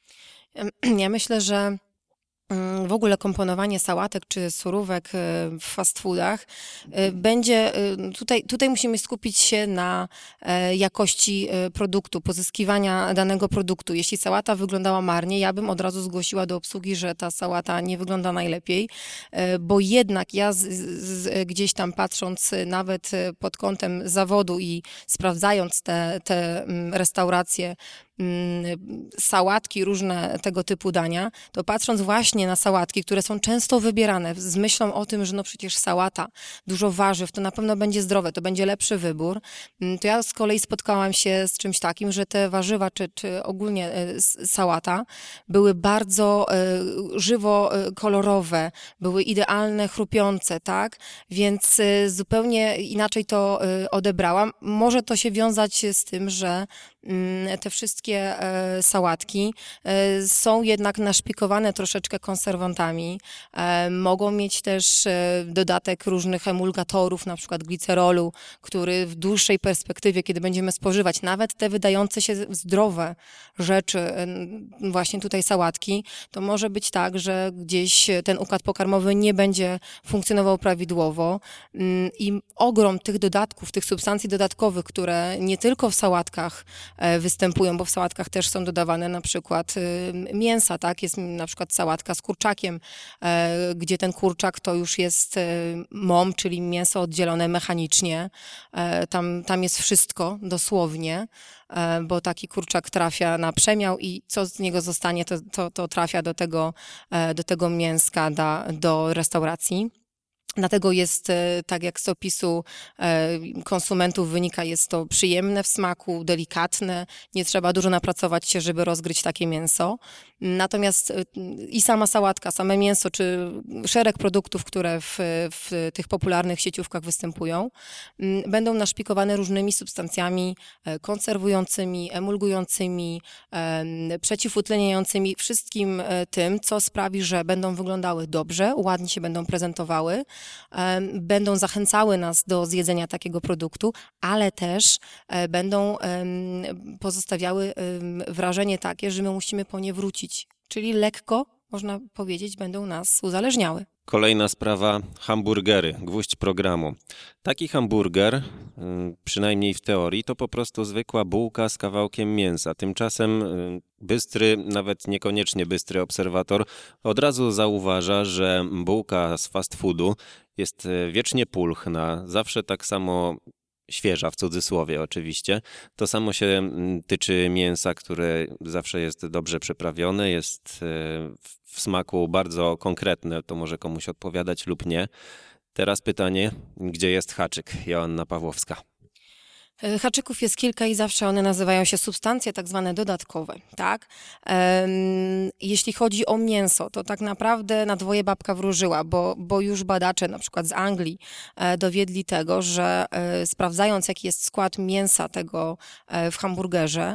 Ja myślę, że mm, w ogóle komponowanie sałatek czy surówek y, w fast foodach y, będzie, y, tutaj, tutaj musimy skupić się na e, jakości y, produktu, pozyskiwania danego produktu. Jeśli sałata wyglądała marnie, ja bym od razu zgłosiła do obsługi, że ta sałata nie wygląda najlepiej, y, bo jednak ja z, z, gdzieś tam patrząc y, nawet y, pod kątem zawodu i sprawdzając te, te mm, restauracje, sałatki, różne tego typu dania, to patrząc właśnie na sałatki, które są często wybierane z myślą o tym, że no przecież sałata, dużo warzyw, to na pewno będzie zdrowe, to będzie lepszy wybór, to ja z kolei spotkałam się z czymś takim, że te warzywa, czy, czy ogólnie sałata były bardzo żywo kolorowe, były idealne, chrupiące, tak? Więc zupełnie inaczej to odebrałam. Może to się wiązać z tym, że te wszystkie e, sałatki e, są jednak naszpikowane troszeczkę konserwantami. E, mogą mieć też e, dodatek różnych emulgatorów, na przykład glicerolu, który w dłuższej perspektywie, kiedy będziemy spożywać nawet te wydające się zdrowe rzeczy, e, właśnie tutaj sałatki, to może być tak, że gdzieś ten układ pokarmowy nie będzie funkcjonował prawidłowo mm, i ogrom tych dodatków, tych substancji dodatkowych, które nie tylko w sałatkach występują, bo w sałatkach też są dodawane na przykład mięsa, tak? Jest na przykład sałatka z kurczakiem, gdzie ten kurczak to już jest mom, czyli mięso oddzielone mechanicznie. Tam, tam jest wszystko, dosłownie, bo taki kurczak trafia na przemiał i co z niego zostanie, to, to, to trafia do tego, do tego mięska, da, do restauracji. Dlatego jest, tak jak z opisu konsumentów wynika, jest to przyjemne w smaku, delikatne, nie trzeba dużo napracować się, żeby rozgryźć takie mięso. Natomiast i sama sałatka, same mięso, czy szereg produktów, które w, w tych popularnych sieciówkach występują, będą naszpikowane różnymi substancjami konserwującymi, emulgującymi, przeciwutleniającymi, wszystkim tym, co sprawi, że będą wyglądały dobrze, ładnie się będą prezentowały, będą zachęcały nas do zjedzenia takiego produktu, ale też będą pozostawiały wrażenie takie, że my musimy po nie wrócić. Czyli lekko, można powiedzieć, będą nas uzależniały. Kolejna sprawa, hamburgery, gwóźdź programu. Taki hamburger, y, przynajmniej w teorii, to po prostu zwykła bułka z kawałkiem mięsa. Tymczasem y, bystry, nawet niekoniecznie bystry obserwator od razu zauważa, że bułka z fast foodu jest y, wiecznie pulchna, zawsze tak samo świeża, w cudzysłowie oczywiście. To samo się mm, tyczy mięsa, które zawsze jest dobrze przyprawione, jest y, w w smaku bardzo konkretne, to może komuś odpowiadać lub nie. Teraz pytanie, gdzie jest haczyk? Joanna Pawłowska. E, Haczyków jest kilka i zawsze one nazywają się substancje tak zwane dodatkowe, tak? Em, jeśli chodzi o mięso, to tak naprawdę na dwoje babka wróżyła, bo, bo już badacze na przykład z Anglii e, dowiedli tego, że e, sprawdzając jaki jest skład mięsa tego e, w hamburgerze,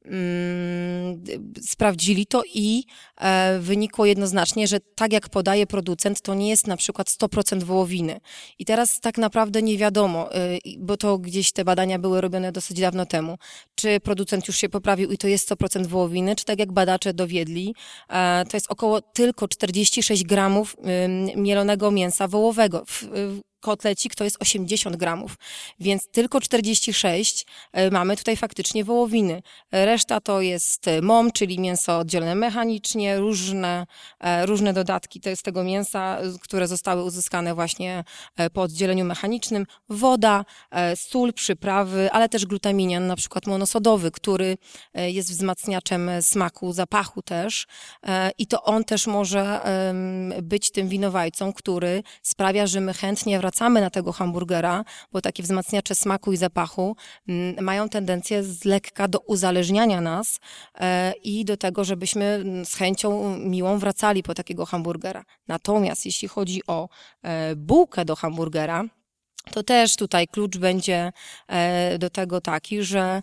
mm, d- sprawdzili to i e, wynikło jednoznacznie, że tak jak podaje producent, to nie jest na przykład sto procent wołowiny. I teraz tak naprawdę nie wiadomo, y, i- bo to gdzieś te badania były robione dosyć dawno temu, czy producent już się poprawił i to jest sto procent wołowiny, czy tak jak badacze dowiedli, e, to jest około tylko czterdzieści sześć gramów ym, mielonego mięsa wołowego. W, w kotlecik to jest osiemdziesiąt gramów, więc tylko czterdzieści sześć e, mamy tutaj faktycznie wołowiny. Reszta to jest e, mom, czyli mięso oddzielone mechanicznie, różne, e, różne dodatki to jest tego mięsa, e, które zostały uzyskane właśnie e, po oddzieleniu mechanicznym, woda, e, sól, przyprawy, ale też glutaminian, na przykład monosodowy, który e, jest wzmacniaczem e, smaku, zapachu też e, i to on też może em, być tym winowajcą, który sprawia, że my chętnie wracamy na tego hamburgera, bo takie wzmacniacze smaku i zapachu mm, mają tendencję z lekka do uzależniania nas e, i do tego, żebyśmy mm, z chęcią miłą wracali po takiego hamburgera. Natomiast jeśli chodzi o e, bułkę do hamburgera, to też tutaj klucz będzie e, do tego taki, że e,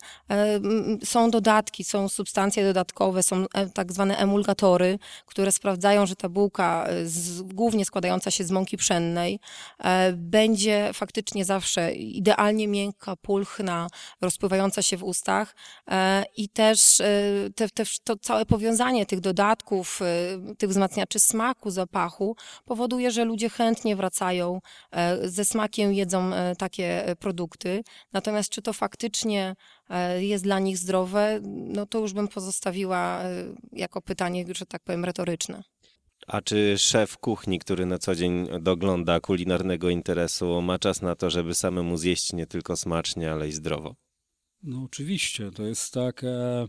m, są dodatki, są substancje dodatkowe, są e, tak zwane emulgatory, które sprawdzają, że ta bułka, e, z, głównie składająca się z mąki pszennej, e, będzie faktycznie zawsze idealnie miękka, pulchna, rozpływająca się w ustach e, i też e, te, te, to całe powiązanie tych dodatków, e, tych wzmacniaczy smaku, zapachu powoduje, że ludzie chętnie wracają e, ze smakiem jedzą e, takie e, produkty. Natomiast czy to faktycznie e, jest dla nich zdrowe, no to już bym pozostawiła e, jako pytanie, że tak powiem, retoryczne. A czy szef kuchni, który na co dzień dogląda kulinarnego interesu, ma czas na to, żeby samemu zjeść nie tylko smacznie, ale i zdrowo? No oczywiście, to jest tak... E,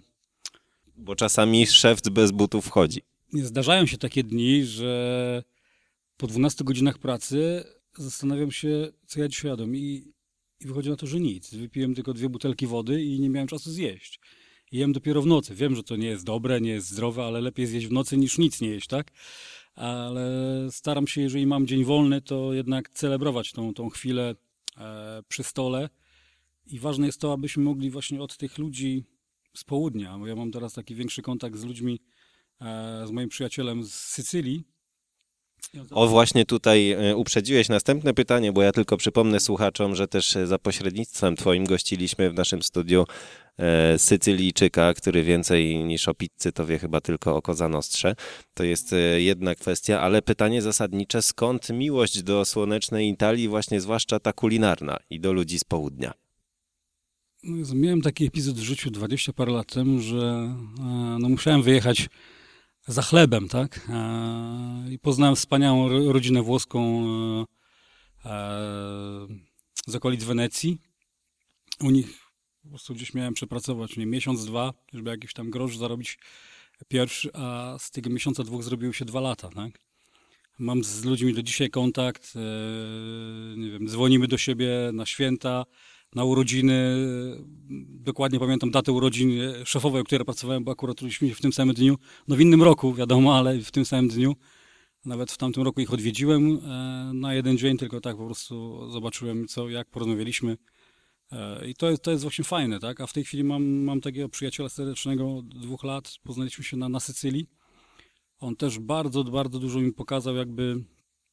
Bo czasami szef bez butów wchodzi. nie zdarzają się takie dni, że po dwunastu godzinach pracy zastanawiam się, co ja dzisiaj jadłem i, i wychodzi na to, że nic. Wypiłem tylko dwie butelki wody i nie miałem czasu zjeść. I jem dopiero w nocy. Wiem, że to nie jest dobre, nie jest zdrowe, ale lepiej zjeść w nocy niż nic nie jeść, tak? Ale staram się, jeżeli mam dzień wolny, to jednak celebrować tą, tą chwilę e, przy stole. I ważne jest to, abyśmy mogli właśnie od tych ludzi z południa, bo ja mam teraz taki większy kontakt z ludźmi, e, z moim przyjacielem z Sycylii. I on O, właśnie tutaj e, uprzedziłeś następne pytanie, bo ja tylko przypomnę słuchaczom, że też e, za pośrednictwem twoim gościliśmy w naszym studiu e, Sycylijczyka, który więcej niż o pizzy to wie chyba tylko o Cosa Nostrze. To jest e, jedna kwestia, ale pytanie zasadnicze, skąd miłość do słonecznej Italii, właśnie zwłaszcza ta kulinarna i do ludzi z południa? No Jezu, miałem taki epizod w życiu dwadzieścia parę lat temu, że e, no, musiałem wyjechać za chlebem, tak? E, I poznałem wspaniałą ro- rodzinę włoską e, e, z okolic Wenecji. U nich po prostu gdzieś miałem przepracować, nie, miesiąc, dwa, żeby jakiś tam grosz zarobić pierwszy, a z tego miesiąca, dwóch zrobiły się dwa lata, tak? Mam z ludźmi do dzisiaj kontakt, e, nie wiem, dzwonimy do siebie na święta, na urodziny. Dokładnie pamiętam datę urodzin szefowej, o której pracowałem, bo akurat urodziliśmy się w tym samym dniu. No w innym roku, wiadomo, ale w tym samym dniu. Nawet w tamtym roku ich odwiedziłem e, na jeden dzień, tylko tak po prostu zobaczyłem co, jak porozmawialiśmy. E, I to jest, to jest właśnie fajne, tak? A w tej chwili mam, mam takiego przyjaciela serdecznego od dwóch lat. Poznaliśmy się na, na Sycylii. On też bardzo, bardzo dużo mi pokazał jakby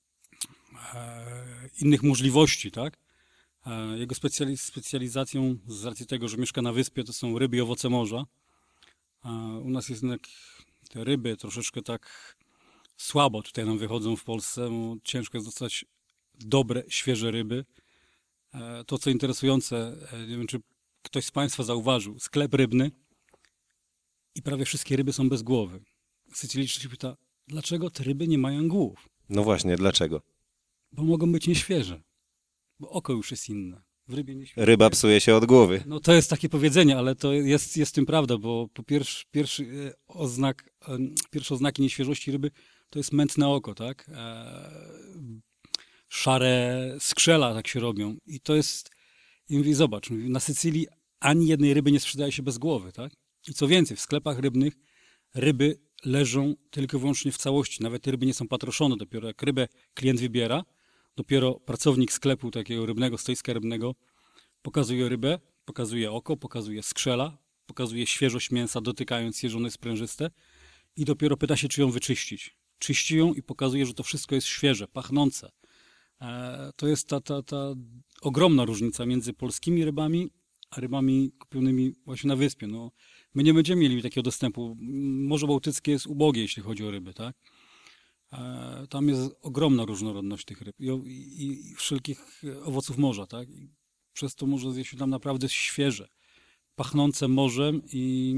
e, innych możliwości, tak? E, Jego specjali- specjalizacją, z racji tego, że mieszka na wyspie, to są ryby i owoce morza. E, U nas jest jednak te ryby troszeczkę tak słabo tutaj nam wychodzą w Polsce, bo ciężko jest dostać dobre, świeże ryby. E, To, co interesujące, e, nie wiem, czy ktoś z Państwa zauważył, sklep rybny i prawie wszystkie ryby są bez głowy. Sycylijczyk się pyta, dlaczego te ryby nie mają głów? No właśnie, dlaczego? Bo mogą być nieświeże, bo oko już jest inne. W rybie nieświeże. Ryba psuje się od głowy. No to jest takie powiedzenie, ale to jest, jest w tym prawda, bo po pierwszy, pierwszy e, oznak, e, pierwsze oznaki nieświeżości ryby to jest mętne oko, tak? E, szare skrzela tak się robią i to jest, i mówi, zobacz, mówi, na Sycylii ani jednej ryby nie sprzedaje się bez głowy, tak? I co więcej, w sklepach rybnych ryby leżą tylko i wyłącznie w całości, nawet te ryby nie są patroszone, dopiero jak rybę klient wybiera, dopiero pracownik sklepu takiego rybnego, stoiska rybnego pokazuje rybę, pokazuje oko, pokazuje skrzela, pokazuje świeżość mięsa, dotykając je, że ono jest sprężyste i dopiero pyta się, czy ją wyczyścić. Czyści ją i pokazuje, że to wszystko jest świeże, pachnące. E, to jest ta, ta, ta ogromna różnica między polskimi rybami a rybami kupionymi właśnie na wyspie. No, my nie będziemy mieli takiego dostępu. Morze Bałtyckie jest ubogie, jeśli chodzi o ryby, tak? E, tam jest ogromna różnorodność tych ryb i, i, i wszelkich owoców morza, tak? I przez to może zjeść tam naprawdę świeże, pachnące morzem i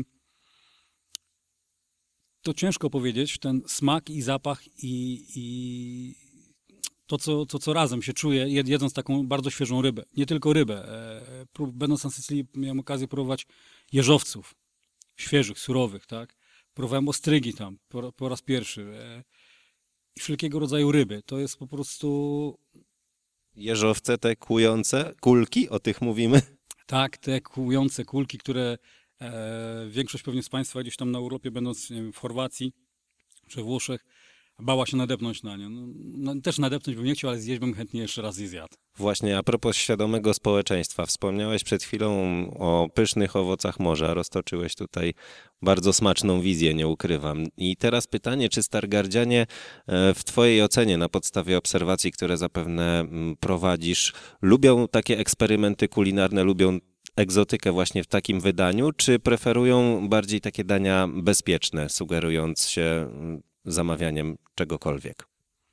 to ciężko powiedzieć, ten smak i zapach i, i to, co, to, co razem się czuje, jed- jedząc taką bardzo świeżą rybę. Nie tylko rybę. E, prób- będąc na Sycylii miałem okazję próbować jeżowców, świeżych, surowych, tak? Próbowałem ostrygi tam po, po raz pierwszy e, i wszelkiego rodzaju ryby. To jest po prostu... Jeżowce te kłujące, kulki, o tych mówimy. Tak, te kłujące kulki, które e, większość pewnie z Państwa gdzieś tam na urlopie, będąc nie wiem, w Chorwacji czy we Włoszech, bała się nadepnąć na nie. No, no, też nadepnąć bym nie chciał, ale zjeść bym chętnie jeszcze raz je zjadł. Właśnie a propos świadomego społeczeństwa. Wspomniałeś przed chwilą o pysznych owocach morza. Roztoczyłeś tutaj bardzo smaczną wizję, nie ukrywam. I teraz pytanie, czy Stargardzianie e, w Twojej ocenie, na podstawie obserwacji, które zapewne mm, prowadzisz, lubią takie eksperymenty kulinarne, lubią egzotykę właśnie w takim wydaniu, czy preferują bardziej takie dania bezpieczne, sugerując się mm, zamawianiem czegokolwiek?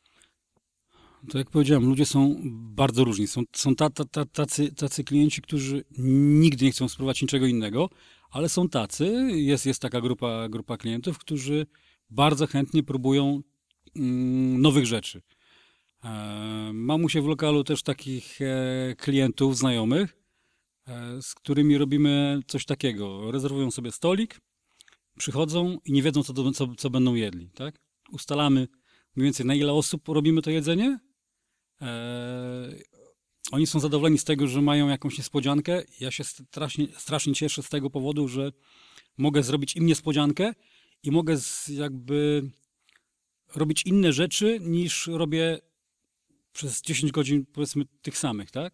To jak powiedziałem, ludzie są bardzo różni. Są, są ta, ta, ta, tacy, tacy klienci, którzy nigdy nie chcą spróbować niczego innego, ale są tacy, jest, jest taka grupa, grupa klientów, którzy bardzo chętnie próbują mm, nowych rzeczy. E, mam u siebie w lokalu też takich e, klientów, znajomych, e, z którymi robimy coś takiego. Rezerwują sobie stolik, przychodzą i nie wiedzą, co, do, co, co będą jedli. Tak? Ustalamy mniej więcej, na ile osób robimy to jedzenie. Eee, oni są zadowoleni z tego, że mają jakąś niespodziankę. Ja się strasznie, strasznie cieszę z tego powodu, że mogę zrobić im niespodziankę i mogę z, jakby robić inne rzeczy, niż robię przez dziesięć godzin, powiedzmy, tych samych, tak?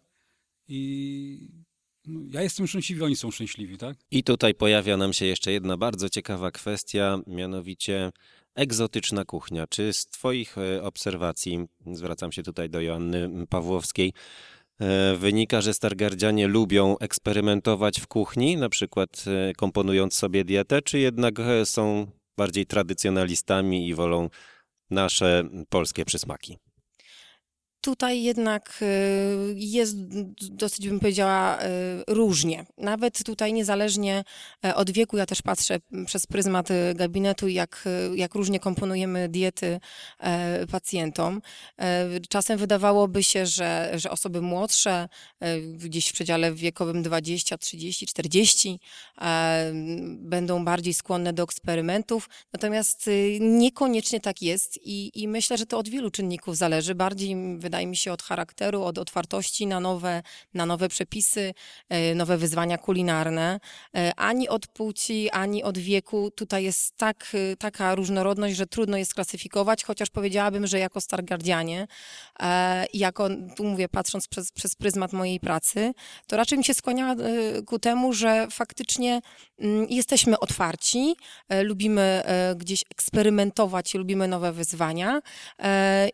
I no, ja jestem szczęśliwy, oni są szczęśliwi, tak? I tutaj pojawia nam się jeszcze jedna bardzo ciekawa kwestia, mianowicie egzotyczna kuchnia. Czy z Twoich e, obserwacji, zwracam się tutaj do Joanny Pawłowskiej, e, wynika, że Stargardzianie lubią eksperymentować w kuchni, na przykład e, komponując sobie dietę, czy jednak e, są bardziej tradycjonalistami i wolą nasze polskie przysmaki? Tutaj jednak y, jest dosyć, bym powiedziała, y, różnie. Nawet tutaj niezależnie e, od wieku, ja też patrzę przez pryzmat y, gabinetu, jak, y, jak różnie komponujemy diety e, pacjentom. E, Czasem wydawałoby się, że, że osoby młodsze, e, gdzieś w przedziale wiekowym dwadzieścia, trzydzieści, czterdzieści, e, będą bardziej skłonne do eksperymentów. Natomiast y, niekoniecznie tak jest i, i myślę, że to od wielu czynników zależy. Bardziej wydaje mi się od charakteru, od otwartości na nowe, na nowe przepisy, e, nowe wyzwania kulinarne. E, Ani od płci, ani od wieku. Tutaj jest tak, e, taka różnorodność, że trudno jest klasyfikować, chociaż powiedziałabym, że jako Stargardzianie, e, jako, tu mówię, patrząc przez, przez pryzmat mojej pracy, to raczej mi się skłania e, ku temu, że faktycznie mm, jesteśmy otwarci, e, lubimy e, gdzieś eksperymentować, lubimy nowe wyzwania. E,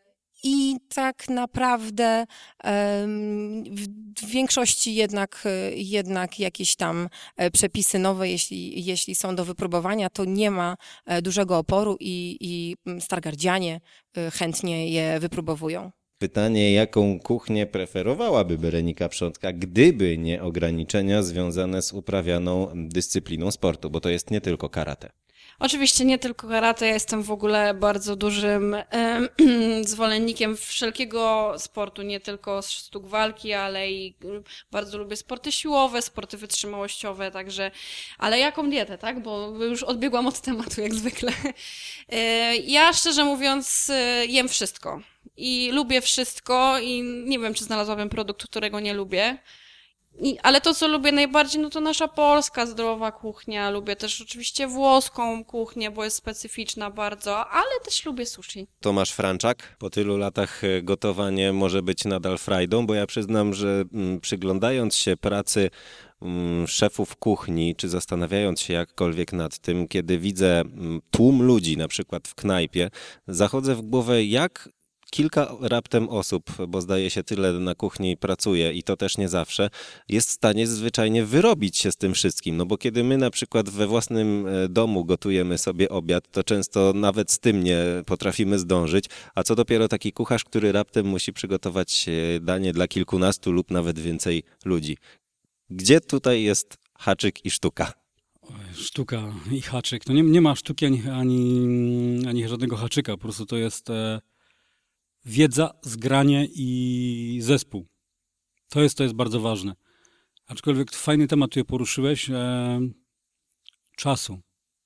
I tak naprawdę em, w, w większości jednak, e, jednak jakieś tam e, przepisy nowe, jeśli, jeśli są do wypróbowania, to nie ma e, dużego oporu i, i mm, stargardzianie e, chętnie je wypróbowują. Pytanie, jaką kuchnię preferowałaby Berenika Przątka, gdyby nie ograniczenia związane z uprawianą dyscypliną sportu, bo to jest nie tylko karate. Oczywiście nie tylko karate, ja jestem w ogóle bardzo dużym em, zwolennikiem wszelkiego sportu, nie tylko sztuk walki, ale i y, bardzo lubię sporty siłowe, sporty wytrzymałościowe, także, ale jaką dietę, tak, bo już odbiegłam od tematu jak zwykle. Y, Ja szczerze mówiąc y, jem wszystko i lubię wszystko i nie wiem, czy znalazłabym produkt, którego nie lubię. I, ale to, co lubię najbardziej, no to nasza polska zdrowa kuchnia. Lubię też oczywiście włoską kuchnię, bo jest specyficzna bardzo, ale też lubię sushi. Tomasz Franczak, po tylu latach e, gotowanie może być nadal frajdą, bo ja przyznam, że mm, przyglądając się pracy mm, szefów kuchni, czy zastanawiając się jakkolwiek nad tym, kiedy widzę mm, tłum ludzi, na przykład w knajpie, zachodzę w głowę, jak kilka raptem osób, bo zdaje się tyle na kuchni pracuje i to też nie zawsze, jest w stanie zwyczajnie wyrobić się z tym wszystkim. No bo kiedy my na przykład we własnym e, domu gotujemy sobie obiad, to często nawet z tym nie potrafimy zdążyć, a co dopiero taki kucharz, który raptem musi przygotować e, danie dla kilkunastu lub nawet więcej ludzi. Gdzie tutaj jest haczyk i sztuka? Sztuka i haczyk. No nie, nie ma sztuki ani, ani, ani żadnego haczyka. Po prostu to jest e, wiedza, zgranie i zespół. To jest, to jest bardzo ważne. Aczkolwiek fajny temat tutaj poruszyłeś. E, czasu.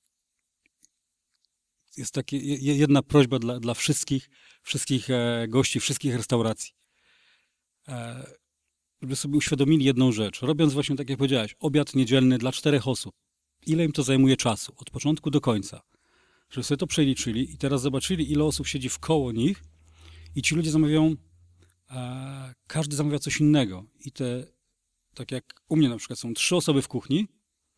Jest takie, je- jedna prośba dla, dla wszystkich, wszystkich e, gości, wszystkich restauracji. E, żeby sobie uświadomili jedną rzecz. Robiąc właśnie, tak jak powiedziałeś, obiad niedzielny dla czterech osób. Ile im to zajmuje czasu? Od początku do końca. Żeby sobie to przeliczyli i teraz zobaczyli, ile osób siedzi wkoło nich i ci ludzie zamawiają, e, każdy zamawia coś innego. I te, tak jak u mnie na przykład są trzy osoby w kuchni,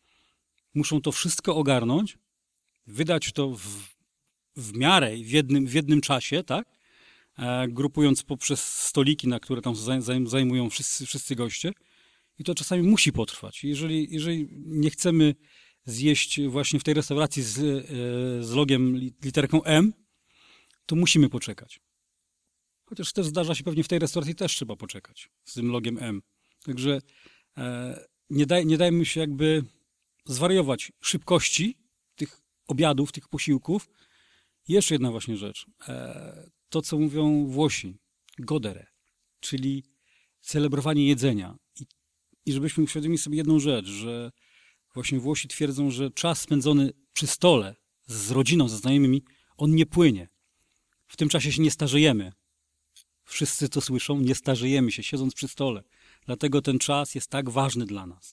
muszą to wszystko ogarnąć, wydać to w, w miarę i w jednym, w jednym czasie, tak? E, grupując poprzez stoliki, na które tam zaj- zaj- zajmują wszyscy, wszyscy goście. I to czasami musi potrwać. Jeżeli, jeżeli nie chcemy zjeść właśnie w tej restauracji z, e, z logiem li- literką M, to musimy poczekać. Chociaż też zdarza się pewnie w tej restauracji też trzeba poczekać z tym logiem M. Także e, nie, daj, nie dajmy się jakby zwariować szybkości tych obiadów, tych posiłków. I jeszcze jedna właśnie rzecz. E, to, co mówią Włosi, godere, czyli celebrowanie jedzenia. I, i żebyśmy uświadomili sobie jedną rzecz, że właśnie Włosi twierdzą, że czas spędzony przy stole z rodziną, ze znajomymi, on nie płynie. W tym czasie się nie starzejemy. Wszyscy to słyszą, nie starzejemy się, siedząc przy stole. Dlatego ten czas jest tak ważny dla nas.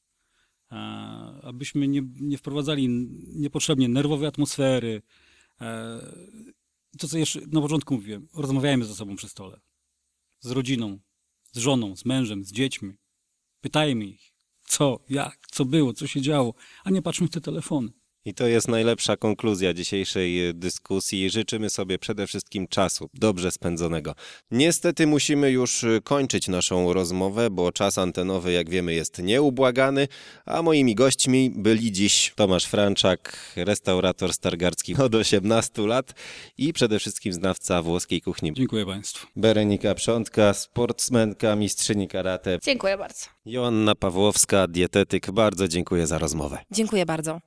E, abyśmy nie, nie wprowadzali niepotrzebnie nerwowej atmosfery. E, to, co jeszcze na początku mówiłem, rozmawiajmy ze sobą przy stole. Z rodziną, z żoną, z mężem, z dziećmi. Pytajmy ich, co, jak, co było, co się działo, a nie patrzmy w te telefony. I to jest najlepsza konkluzja dzisiejszej dyskusji. Życzymy sobie przede wszystkim czasu, dobrze spędzonego. Niestety musimy już kończyć naszą rozmowę, bo czas antenowy, jak wiemy, jest nieubłagany, a moimi gośćmi byli dziś Tomasz Franczak, restaurator stargardzki od osiemnastu lat i przede wszystkim znawca włoskiej kuchni. Dziękuję Państwu. Berenika Przątka, sportsmenka, mistrzyni karate. Dziękuję bardzo. Joanna Pawłowska, dietetyk. Bardzo dziękuję za rozmowę. Dziękuję bardzo.